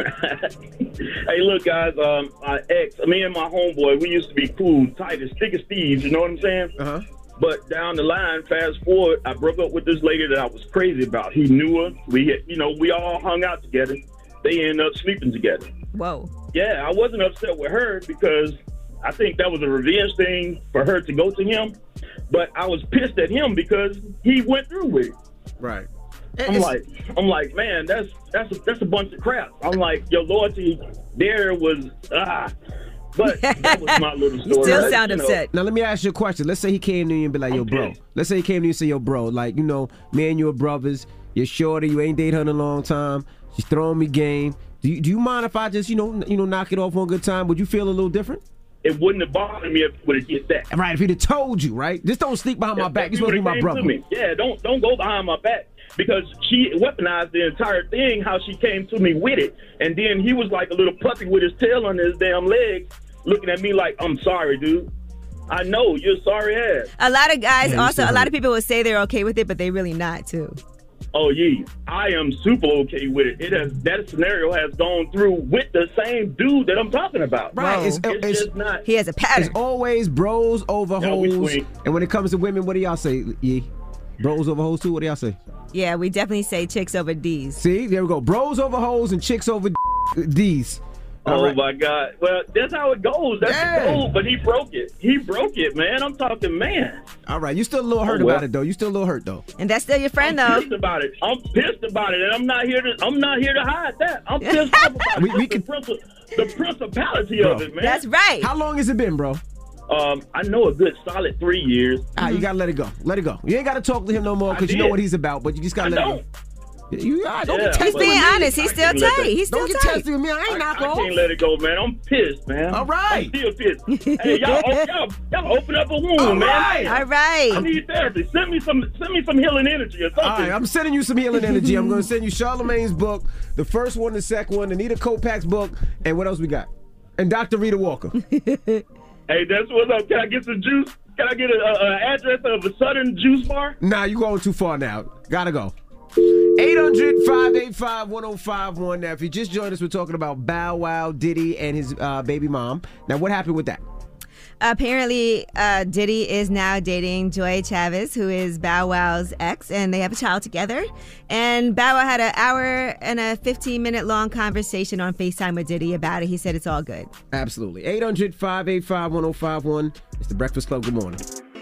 Hey, look, guys. Um, my ex, me and my homeboy, we used to be cool, tight as thick as thieves. You know what I'm saying? Uh huh. But down the line, fast forward, I broke up with this lady that I was crazy about. He knew her. We, you know, we all hung out together. They ended up sleeping together. Whoa. Yeah, I wasn't upset with her because I think that was a revenge thing for her to go to him. But I was pissed at him because he went through with it. Right. I'm like, I'm like, man, that's that's a, that's a bunch of crap. I'm like, your loyalty there was ah. But that was my little story. You still Like, sound you know, upset. Now let me ask you a question. Let's say he came to you and be like, yo, bro. Let's say he came to you and say, yo, bro, like, you know, me and you are brothers. You're shorty. You ain't dated her in a long time. She's throwing me game. Do you, do you mind if I just, you know, you know, knock it off on good time? Would you feel a little different? It wouldn't have bothered me if it would have did that. Right, if he'd have told you, right? Just don't sneak behind Yeah, my back. if You're he supposed to be would've my came brother. to me. Yeah, don't don't go behind my back. Because she weaponized the entire thing, how she came to me with it. And then he was like a little puppy with his tail on his damn leg, looking at me like, I'm sorry, dude. I know, you're sorry ass. A lot of guys Yeah, also, you a lot hurt. of people would say they're okay with it, but they really not too. Oh, yeah. I am super okay with it. It has That scenario has gone through with the same dude that I'm talking about. Right. It's, It's, it's, just not. He has a pattern. It's always bros over No, we hoes. swing. And when it comes to women, what do y'all say, Yee? Bros over hoes too? What do y'all say? Yeah, we definitely say chicks over D's. See, there we go. Bros over hoes and chicks over D's. All Oh, right. my God. Well, that's how it goes. That's Yeah. the goal. But he broke it. He broke it, man. I'm talking, man. All right, you still a little hurt Oh, well. about it though. You still a little hurt though. And that's still your friend, I'm though. pissed about it. I'm pissed about it, and I'm not here to. I'm not here to hide that. I'm pissed off about We- it. we the, princi- the principality Bro. of it, man. That's right. How long has it been, bro? Um, I know a good solid three years. Ah, you gotta let it go. Let it go. You ain't gotta talk to him no more I because you know did. what he's about. But you just gotta I let don't. it go. You ah, don't Yeah, get testy but- with Being me. honest, he's I still can't let tight. that- He's still Don't get tight. testy with me. I ain't I, knock I off. can't let it go, man. I'm pissed, man. All right. I'm still pissed. Hey, y'all, y'all, y'all open up a wound, All man. right. All I right. need therapy. Send me some. Send me some healing energy or something. All right, I'm sending you some healing energy. I'm going to send you Charlamagne's book, the first one, the second one, Anita Kopac's book, and what else we got? And Doctor Rita Walker. Hey, that's what's up. Can I get some juice? Can I get an address of a Southern juice bar? Nah, you going too far now. Gotta go. eight hundred, five eight five, one oh five one. Now, if you just joined us, we're talking about Bow Wow, Diddy, and his uh, baby mom. Now, what happened with that? Apparently, uh, Diddy is now dating Joy Chavez, who is Bow Wow's ex, and they have a child together. And Bow Wow had an hour and a fifteen minute long conversation on FaceTime with Diddy about it. He said it's all good. Absolutely. eight hundred, five eight five, one oh five one. It's the Breakfast Club. Good morning.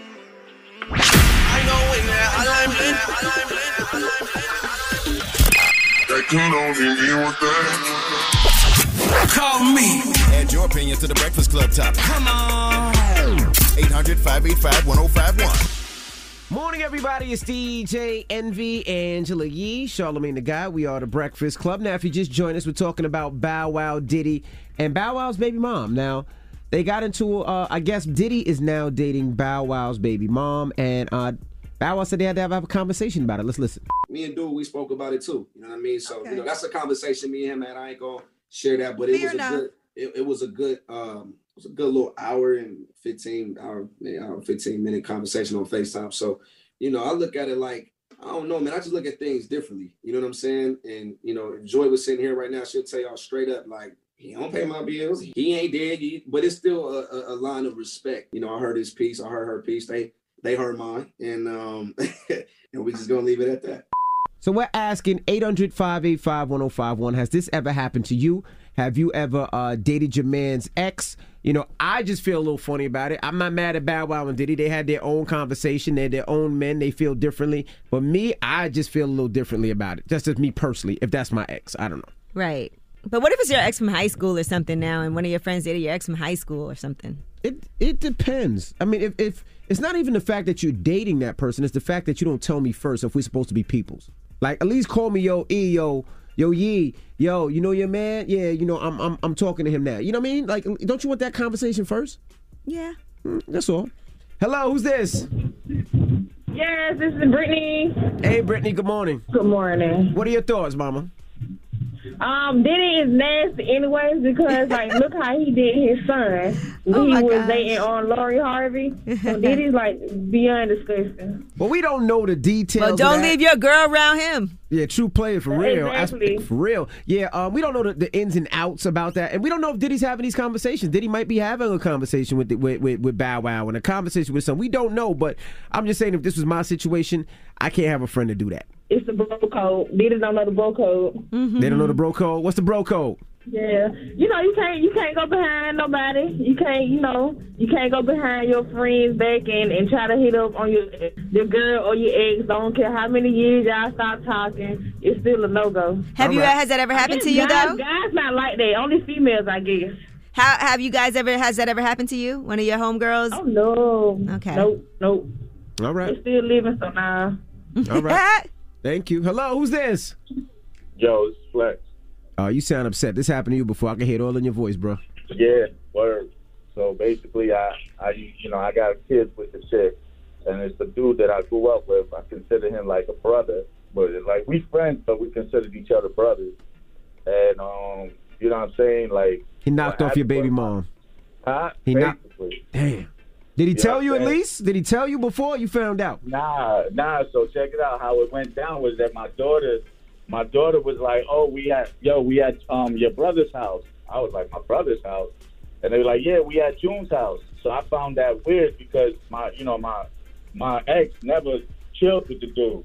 Call me. Add your opinion to the Breakfast Club topic. Come on. eight hundred, five eight five, one oh five one. Morning, everybody. It's D J Envy, Angela Yee, Charlamagne the Guy. We are the Breakfast Club. Now, if you just joined us, we're talking about Bow Wow, Diddy, and Bow Wow's baby mom. Now, they got into, uh, I guess Diddy is now dating Bow Wow's baby mom, and uh, Bow Wow said they had to have, have a conversation about it. Let's listen. Me and Dude, we spoke about it too. You know what I mean? So, you know, that's a conversation me and him had. I ain't gonna share that, but it Fair was enough. a good, it, it was a good, um, it was a good little hour and fifteen hour, hour, fifteen minute conversation on FaceTime. So, you know, I look at it like, I don't know, man. I just look at things differently. You know what I'm saying? And, you know, if Joy was sitting here right now, she'll tell y'all straight up, like, he don't pay my bills. He ain't dead. He, but it's still a, a, a line of respect. You know, I heard his piece. I heard her piece. They they heard mine. And um, and we just going to leave it at that. So we're asking eight hundred, five eight five, one oh five one. Has this ever happened to you? Have you ever uh, dated your man's ex? You know, I just feel a little funny about it. I'm not mad at Bow Wow and Diddy. They had their own conversation. They're their own men. They feel differently. But me, I just feel a little differently about it. Just as me personally, if that's my ex. I don't know. Right. But what if it's your ex from high school or something now, and one of your friends dated your ex from high school or something? It it depends. I mean, if, if it's not even the fact that you're dating that person, it's the fact that you don't tell me first if we're supposed to be peoples. Like, at least call me, yo, E, yo, yo, Yee, yo, you know your man? Yeah, you know, I'm I'm I'm talking to him now. You know what I mean? Like, don't you want that conversation first? Yeah. Mm, that's all. Hello, who's this? Yes, this is Brittany. Hey, Brittany, good morning. Good morning. What are your thoughts, mama? Um, Diddy is nasty anyways because, like, look how he did his son when Oh he my was gosh. dating on Lori Harvey. So Diddy's, like, beyond disgusting. Well, we don't know the details. Well, of don't that. leave your girl around him. Yeah, true player for real. That's- Exactly. For real. Yeah, um, we don't know the, the ins and outs about that, and we don't know if Diddy's having these conversations. Diddy might be having a conversation with the, with, with with Bow Wow and a conversation with some. We don't know, but I'm just saying, if this was my situation, I can't have a friend to do that. It's the bro code. Diddy don't know the bro code. Mm-hmm. They don't know the bro code. What's the bro code? Yeah, you know you can't you can't go behind nobody. You can't you know you can't go behind your friends back and, and try to hit up on your your girl or your ex. Don't care how many years y'all stop talking. It's still a no go. Have you? Has that ever happened to you guys, though? Guys not like that. Only females, I guess. How have you guys ever? Has that ever happened to you? One of your homegirls? Oh no. Okay. Nope. Nope. All right. They're still living so now. All right. Thank you. Hello, who's this? Yo, it's Flex. Oh, you sound upset. This happened to you before. I can hear it all in your voice, bro. Yeah, word. So basically, I, I, you know, I got kids with the chick, and it's the dude that I grew up with. I consider him like a brother, but it's like we friends, but we considered each other brothers. And um, you know what I'm saying? Like He knocked off your baby mom. Huh? He knocked. Basically. Damn. Did he You know tell what you I'm at saying? least? Did he tell you before you found out? Nah, nah. So check it out. How it went down was that my daughter, my daughter was like, "Oh, we at yo, we at um your brother's house." I was like, "My brother's house," and they were like, "Yeah, we at June's house." So I found that weird because my, you know, my my ex never chilled with the dude.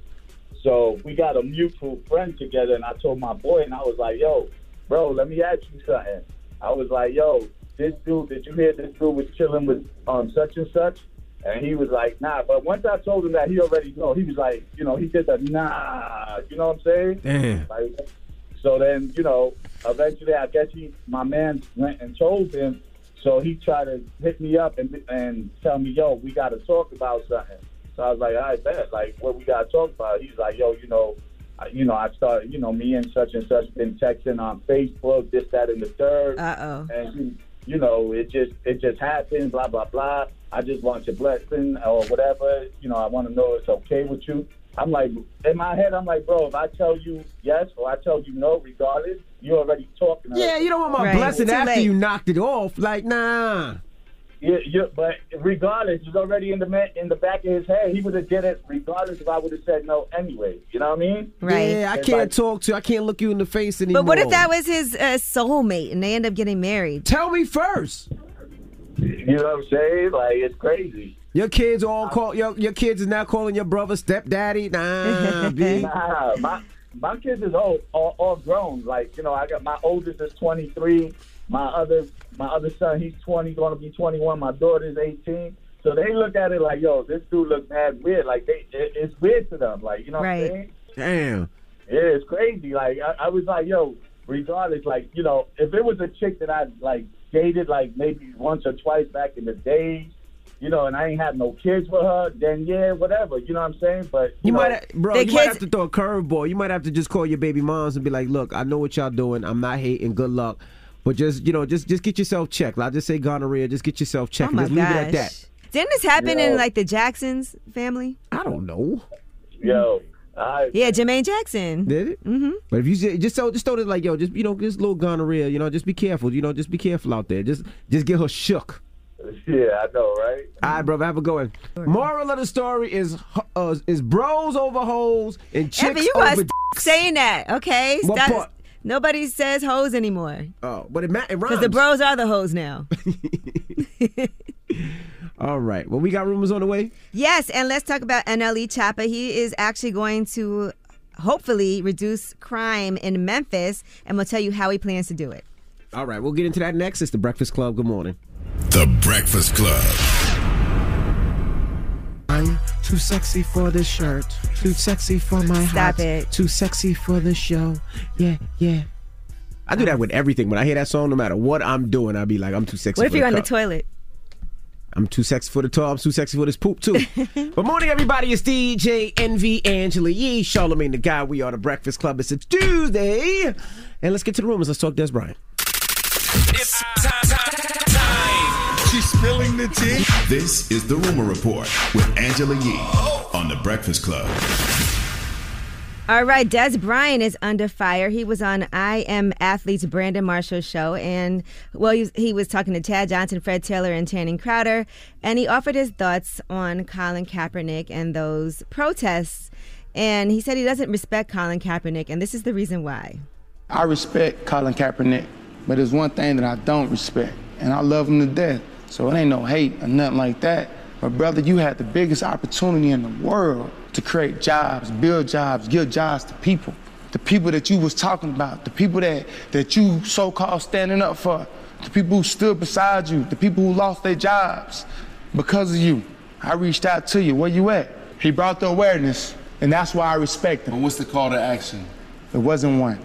So we got a mutual friend together, and I told my boy, and I was like, "Yo, bro, let me ask you something." I was like, "Yo, this dude, did you hear this dude was chilling with um such and such?" And he was like, "Nah." But once I told him that, he already know. He was like, you know, he did the nah. You know what I'm saying? Damn. Like, so then, you know, eventually, I guess he, my man, went and told him. So he tried to hit me up and and tell me, "Yo, we got to talk about something." So I was like, "I bet. Like, what we got to talk about?" He's like, "Yo, you know, I, you know, I started, you know, me and such and such been texting on Facebook, this, that, and the third. Uh oh. And you, you know, it just it just happened. Blah blah blah. I just want your blessing or whatever. You know, I want to know it's okay with you." I'm like, in my head, I'm like, bro, if I tell you yes or I tell you no, regardless, you're already talking. Yeah, you don't want my Right. blessing Too after late. you knocked it off. Like, nah. Yeah, yeah, but regardless, it's already in the man, in the back of his head. He would have did it regardless if I would have said no anyway. You know what I mean? Yeah, I It's can't like- talk to you. I can't look you in the face anymore. But what if that was his uh, soulmate and they end up getting married? Tell me first. You know what I'm saying? Like, it's crazy. Your kids all call your your kids is now calling your brother stepdaddy. Nah, B. Nah, my my kids is all, all all grown. Like, you know, I got my oldest is twenty-three. My other my other son, he's twenty, going to be twenty-one. My daughter's eighteen. So they look at it like, yo, this dude looks mad weird. Like, they it, it's weird to them. Like, you know Right. what I'm saying? Damn. Yeah, it's crazy. Like, I, I was like, yo, regardless, like, you know, if it was a chick that I like dated like maybe once or twice back in the days, you know, and I ain't had no kids with her, then yeah, whatever. You know what I'm saying? But you, You know, might, bro. You might have to throw a curveball. You might have to just call your baby moms and be like, "Look, I know what y'all doing. I'm not hating. Good luck, but just you know, just just get yourself checked. I'll just say gonorrhea. Just get yourself checked. Oh my just leave it at gosh. that." Didn't this happen Yeah. in like the Jacksons family? I don't know. Yo, I Yeah, Jermaine Jackson. Did it? Mm-hmm. But if you just just so just throw it like, yo, just you know, this little gonorrhea. You know, just be careful. You know, just be careful out there. Just just get her shook. Yeah, I know, right? All right, brother, have a good one. Moral of the story is uh, is bros over hoes and chicks Evan, you over. guys f- saying that, okay? What Stop- part? Nobody says hoes anymore. Oh, but it, ma- it rhymes. Because the bros are the hoes now. All right. Well, we got rumors on the way. Yes, and let's talk about N L E Choppa. He is actually going to hopefully reduce crime in Memphis, and we'll tell you how he plans to do it. All right. We'll get into that next. It's The Breakfast Club. Good morning. The Breakfast Club. I'm too sexy for this shirt. Too sexy for my Stop hat. it. Too sexy for the show. Yeah, yeah. I do that with everything. When I hear that song, no matter what I'm doing, I'll be like, I'm too sexy What if for you're the on the cup. toilet? I'm too sexy for the tub. I'm too sexy for this poop, too. Good morning, everybody. It's D J Envy, Angela Yee, Charlamagne the Guy. We are The Breakfast Club. It's a Tuesday. And let's get to the rumors. Let's talk Des Bryant. It's time, time, time. She's spilling the tea. This is The Rumor Report with Angela Yee on The Breakfast Club. All right, Des Bryant is under fire. He was on I Am Athlete's Brandon Marshall show, and well, he was, he was talking to Tad Johnson, Fred Taylor, and Channing Crowder, and he offered his thoughts on Colin Kaepernick and those protests, and he said he doesn't respect Colin Kaepernick, and this is the reason why. I respect Colin Kaepernick, but there's one thing that I don't respect, and I love him to death, so it ain't no hate or nothing like that. But brother, you had the biggest opportunity in the world to create jobs, build jobs, give jobs to people. The people that you was talking about, the people that, that you so-called standing up for, the people who stood beside you, the people who lost their jobs because of you. I reached out to you, where you at? He brought the awareness, and that's why I respect him. But what's the call to action? There wasn't one.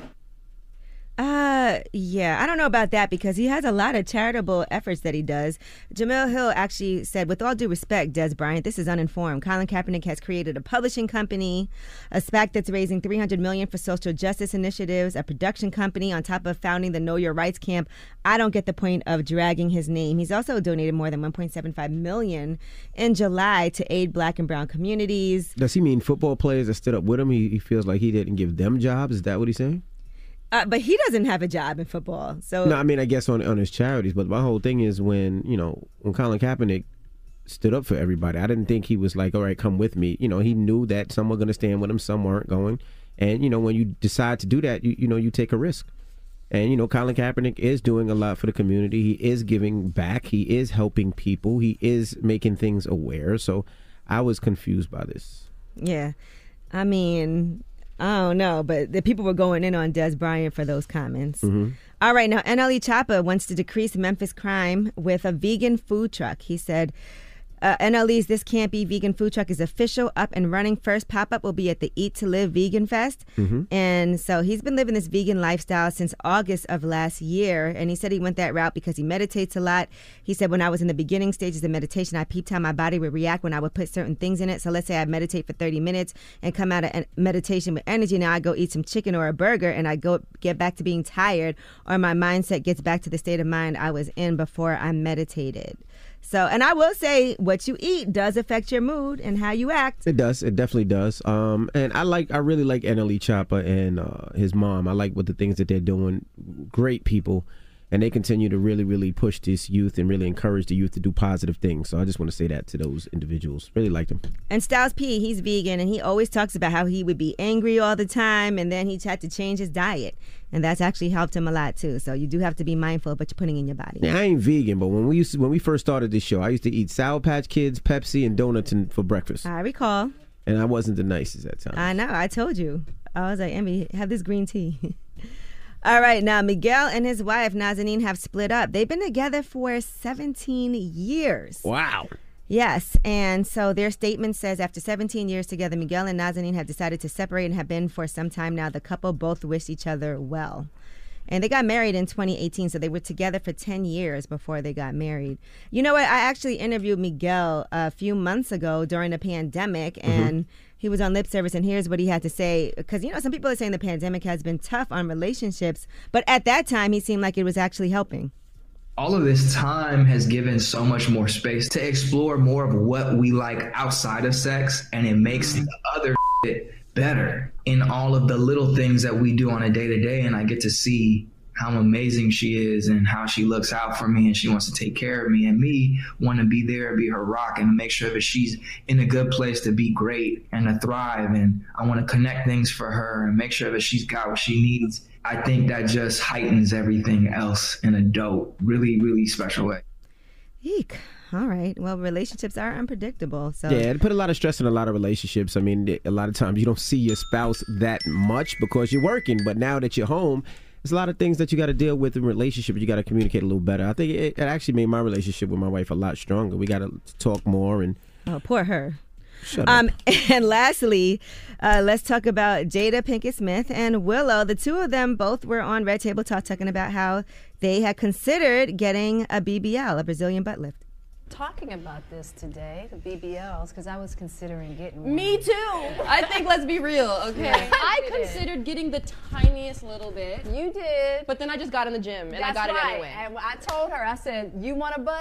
Uh, yeah, I don't know about that because he has a lot of charitable efforts that he does. Jamil Hill actually said, with all due respect, Des Bryant, this is uninformed. Colin Kaepernick has created a publishing company, a SPAC that's raising three hundred million dollars for social justice initiatives, a production company on top of founding the Know Your Rights camp. I don't get the point of dragging his name. He's also donated more than one point seven five million dollars in July to aid black and brown communities. Does he mean football players that stood up with him? He, he feels like he didn't give them jobs? Is that what he's saying? Uh, but he doesn't have a job in football, so no. I mean, I guess on on his charities. But my whole thing is when you know when Colin Kaepernick stood up for everybody, I didn't think he was like, all right, come with me. You know, he knew that some were going to stand with him, some weren't going. And you know, when you decide to do that, you you know, you take a risk. And you know, Colin Kaepernick is doing a lot for the community. He is giving back. He is helping people. He is making things aware. So I was confused by this. Yeah, I mean, I don't know, but the people were going in on Des Bryant for those comments. Mm-hmm. All right, now N L E Choppa wants to decrease Memphis crime with a vegan food truck. He said, uh, N L E's This Can't Be Vegan food truck is official, up and running. First pop-up will be at the Eat to Live Vegan Fest. Mm-hmm. And so he's been living this vegan lifestyle since August of last year. And he said he went that route because he meditates a lot. He said, when I was in the beginning stages of meditation, I peeped how my body would react when I would put certain things in it. So let's say I meditate for thirty minutes and come out of meditation with energy. Now I go eat some chicken or a burger and I go get back to being tired, or my mindset gets back to the state of mind I was in before I meditated. So, and I will say, what you eat does affect your mood and how you act. It does. It definitely does. Um, and I like, I really like N L E Choppa and uh, his mom. I like what the things that they're doing. Great people. And they continue to really, really push this youth and really encourage the youth to do positive things. So I just want to say that to those individuals. Really like them. And Styles P, he's vegan, and he always talks about how he would be angry all the time, and then he had to change his diet. And that's actually helped him a lot, too. So you do have to be mindful of what you're putting in your body. Now, I ain't vegan, but when we used to, when we first started this show, I used to eat Sour Patch Kids, Pepsi, and donuts in, for breakfast. I recall. And I wasn't the nicest at times. I know. I told you. I was like, Emmy, have this green tea. All right, now Miguel and his wife Nazanin have split up. They've been together for seventeen years. Wow. Yes, and so their statement says, after seventeen years together, Miguel and Nazanin have decided to separate and have been for some time now. The couple both wish each other well. And they got married in twenty eighteen, so they were together for ten years before they got married. You know what? I actually interviewed Miguel a few months ago during the pandemic, and mm-hmm. he was on Lip Service, and here's what he had to say. Because, you know, some people are saying the pandemic has been tough on relationships, but at that time, he seemed like it was actually helping. All of this time has given so much more space to explore more of what we like outside of sex, and it makes the other shit better in all of the little things that we do on a day-to-day. And I get to see how amazing she is and how she looks out for me and she wants to take care of me, and me want to be there and be her rock and make sure that she's in a good place to be great and to thrive. And I want to connect things for her and make sure that she's got what she needs. I think that just heightens everything else in a dope, really, really special way. Eek. All right. Well, relationships are unpredictable. So yeah, it put a lot of stress in a lot of relationships. I mean, a lot of times you don't see your spouse that much because you're working. But now that you're home, there's a lot of things that you got to deal with in relationships. You got to communicate a little better. I think it, it actually made my relationship with my wife a lot stronger. We got to talk more. And oh, poor her. Shut um, up. And lastly, uh, let's talk about Jada Pinkett Smith and Willow. The two of them both were on Red Table Talk talking about how they had considered getting a B B L, a Brazilian butt lift. Talking about this today, the B B Ls, because I was considering getting one. Me too. I think, let's be real, okay? Yeah, I considered getting the tiniest little bit. You did. But then I just got in the gym and That's I got right. it anyway. And I told her, I said, you want a butt?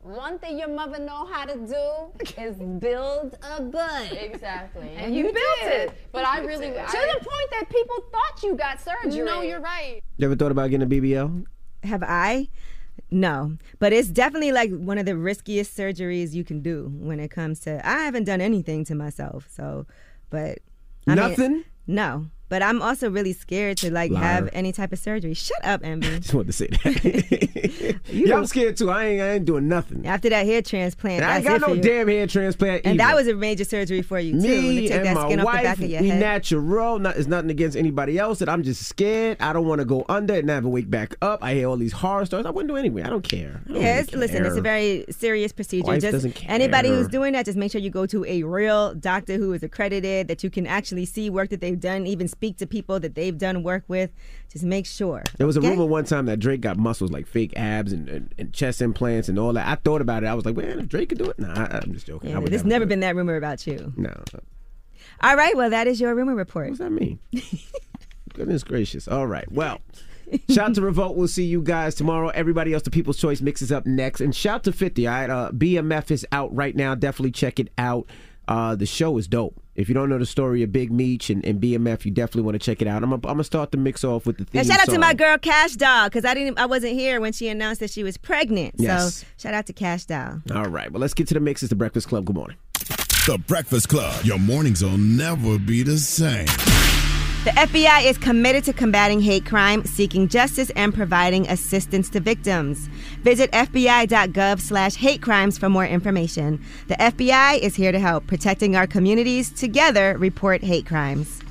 one thing your mother know how to do is build a butt. Exactly. And, And you, you built did. it. But I really- to I- the point that people thought you got surgery. No, you're right. You ever thought about getting a B B L? Have I? No, but it's definitely like one of the riskiest surgeries you can do when it comes to. I haven't done anything to myself, so, but I Nothing? mean, no, but I'm also really scared to like Liar. have any type of surgery. Shut up, Envy. Just wanted to say that. yeah, I'm scared too. I ain't, I ain't doing nothing. After that hair transplant, I ain't that's got it no for you. damn hair transplant And either. that was a major surgery for you too. Me to take and that my skin off the wife, back of your we head. natural. Not, it's nothing against anybody else. That I'm just scared. I don't want to go under and never wake back up. I hear all these horror stories. I wouldn't do it anyway. I don't care. I don't Yeah, really it's, listen, it's a care. very serious procedure. Wife just doesn't care. anybody who's doing that, just make sure you go to a real doctor who is accredited, that you can actually see work that they've done, even speak to people that they've done work with. Just make sure. There was a okay? rumor one time that Drake got muscles like fake abs and, and, and chest implants and all that. I thought about it. I was like, man, if Drake could do it, nah, I, I'm just joking. I Yeah, would there's never never do been that rumor about you. it. No. All right, well, that is your rumor report. What's that mean? Goodness gracious. All right. Well, shout to Revolt. We'll see you guys tomorrow. Everybody else, the People's Choice mixes up next. And shout to fifty. All right. Uh, B M F is out right now. Definitely check it out. Uh, the show is dope. If you don't know the story of Big Meech and, and B M F, you definitely want to check it out. I'm going to start the mix off with the theme And shout out song. to my girl Cash Doll, because I didn't, I wasn't here when she announced that she was pregnant. Yes. So shout out to Cash Doll. All right. Well, let's get to the mix. It's the Breakfast Club. Good morning. The Breakfast Club. Your mornings will never be the same. The F B I is committed to combating hate crime, seeking justice, and providing assistance to victims. Visit F B I dot gov slash hate crimes for more information. The F B I is here to help, protecting our communities. Together, report hate crimes.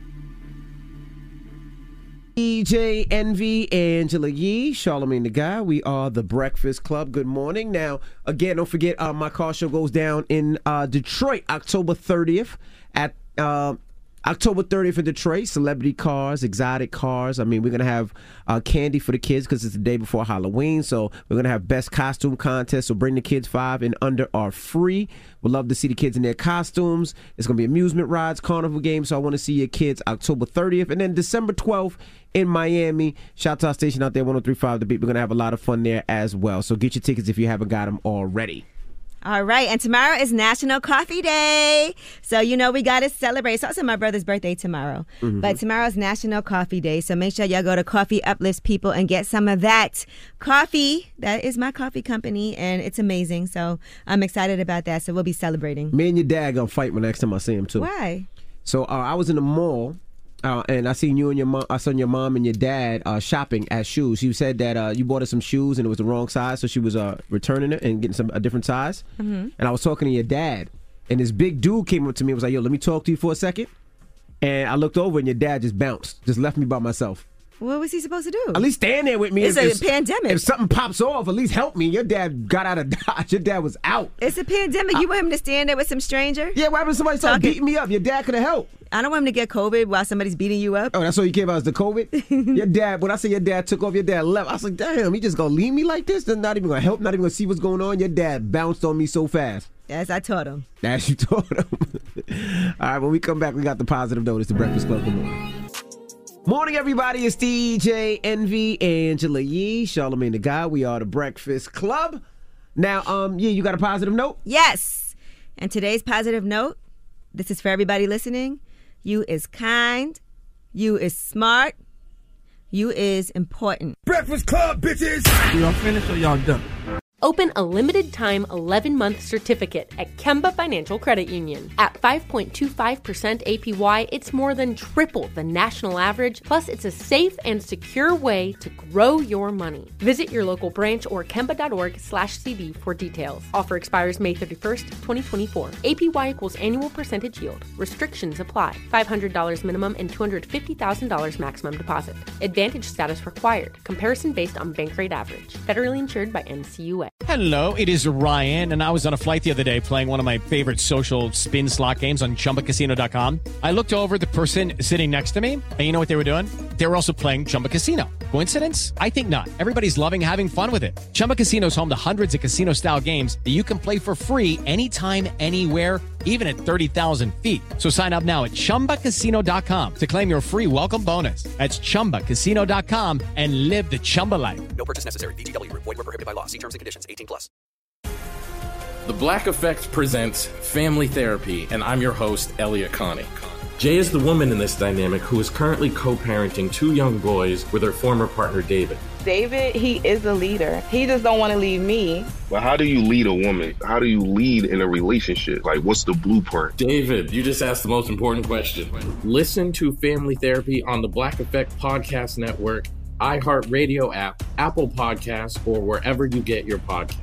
D J Envy, Angela Yee, Charlamagne the Guy. We are the Breakfast Club. Good morning. Now, again, don't forget, uh, my car show goes down in uh, Detroit, October thirtieth at uh, October thirtieth in Detroit. Celebrity cars, exotic cars. I mean, we're gonna have uh, candy for the kids because it's the day before Halloween. So we're gonna have best costume contest. So bring the kids five and under are free. We'd love to see the kids in their costumes. It's gonna be amusement rides, carnival games. So I want to see your kids October thirtieth, and then December twelfth in Miami. Shout out to our station out there, one oh three point five The Beat. We're gonna have a lot of fun there as well. So get your tickets if you haven't got them already. All right, and tomorrow is National Coffee Day. So, you know, we got to celebrate. It's also my brother's birthday tomorrow. Mhm. But tomorrow's National Coffee Day. So make sure y'all go to Coffee Uplifts People and get some of that coffee. That is my coffee company, and it's amazing. So I'm excited about that. So we'll be celebrating. Me and your dad gonna fight when next time I see him too. Why? So uh, I was in the mall, uh, and I seen you and your mom. I saw your mom and your dad uh, shopping at shoes. You said that uh, you bought her some shoes and it was the wrong size, so she was uh, returning it and getting some a different size. Mm-hmm. And I was talking to your dad, and this big dude came up to me and was like, "Yo, let me talk to you for a second." And I looked over, and your dad just bounced, just left me by myself. What was he supposed to do? At least stand there with me. It's if, a pandemic. If something pops off, at least help me. Your dad got out of Dodge. Your dad was out. It's a pandemic. You want him to stand there with some stranger? Yeah, why would somebody start beating me up? Your dad could have helped. I don't want him to get COVID while somebody's beating you up. Oh, that's all you care about is the COVID? Your dad, when I say your dad took off, your dad left. I was like, damn, he just gonna leave me like this? They're not even gonna help, not even gonna see what's going on. Your dad bounced on me so fast. As I taught him. As you taught him. All right, when we come back, we got the positive note. It's the Breakfast Club. Good morning. Morning, everybody. It's D J Envy, Angela Yee, Charlamagne the Guy. We are the Breakfast Club. Now, um, yeah, you got a positive note? Yes. And today's positive note, this is for everybody listening. You is kind. You is smart. You is important. Breakfast Club, bitches! Y'all finished or y'all done? Open a limited-time eleven-month certificate at Kemba Financial Credit Union. At five point two five percent A P Y, it's more than triple the national average, plus it's a safe and secure way to grow your money. Visit your local branch or kemba.org slash CD for details. Offer expires May thirty-first, twenty twenty-four. A P Y equals annual percentage yield. Restrictions apply. five hundred dollars minimum and two hundred fifty thousand dollars maximum deposit. Advantage status required. Comparison based on bank rate average. Federally insured by N C U A. Hello, it is Ryan, and I was on a flight the other day playing one of my favorite social spin slot games on Chumba Casino dot com. I looked over at the person sitting next to me, and you know what they were doing? They were also playing Chumba Casino. Coincidence? I think not. Everybody's loving having fun with it. Chumba Casino is home to hundreds of casino-style games that you can play for free anytime, anywhere, even at thirty thousand feet. So sign up now at Chumba Casino dot com to claim your free welcome bonus. That's Chumba Casino dot com and live the Chumba life. No purchase necessary. V G W. Void where prohibited by law. See terms and conditions. eighteen plus. The Black Effect presents Family Therapy, and I'm your host, Elliot Connie. Jay is the woman in this dynamic who is currently co-parenting two young boys with her former partner, David. David, he is a leader. He just don't want to leave me. But how do you lead a woman? How do you lead in a relationship? Like, what's the blueprint? David, you just asked the most important question. Listen to Family Therapy on the Black Effect Podcast Network, iHeartRadio app, Apple Podcasts, or wherever you get your podcasts.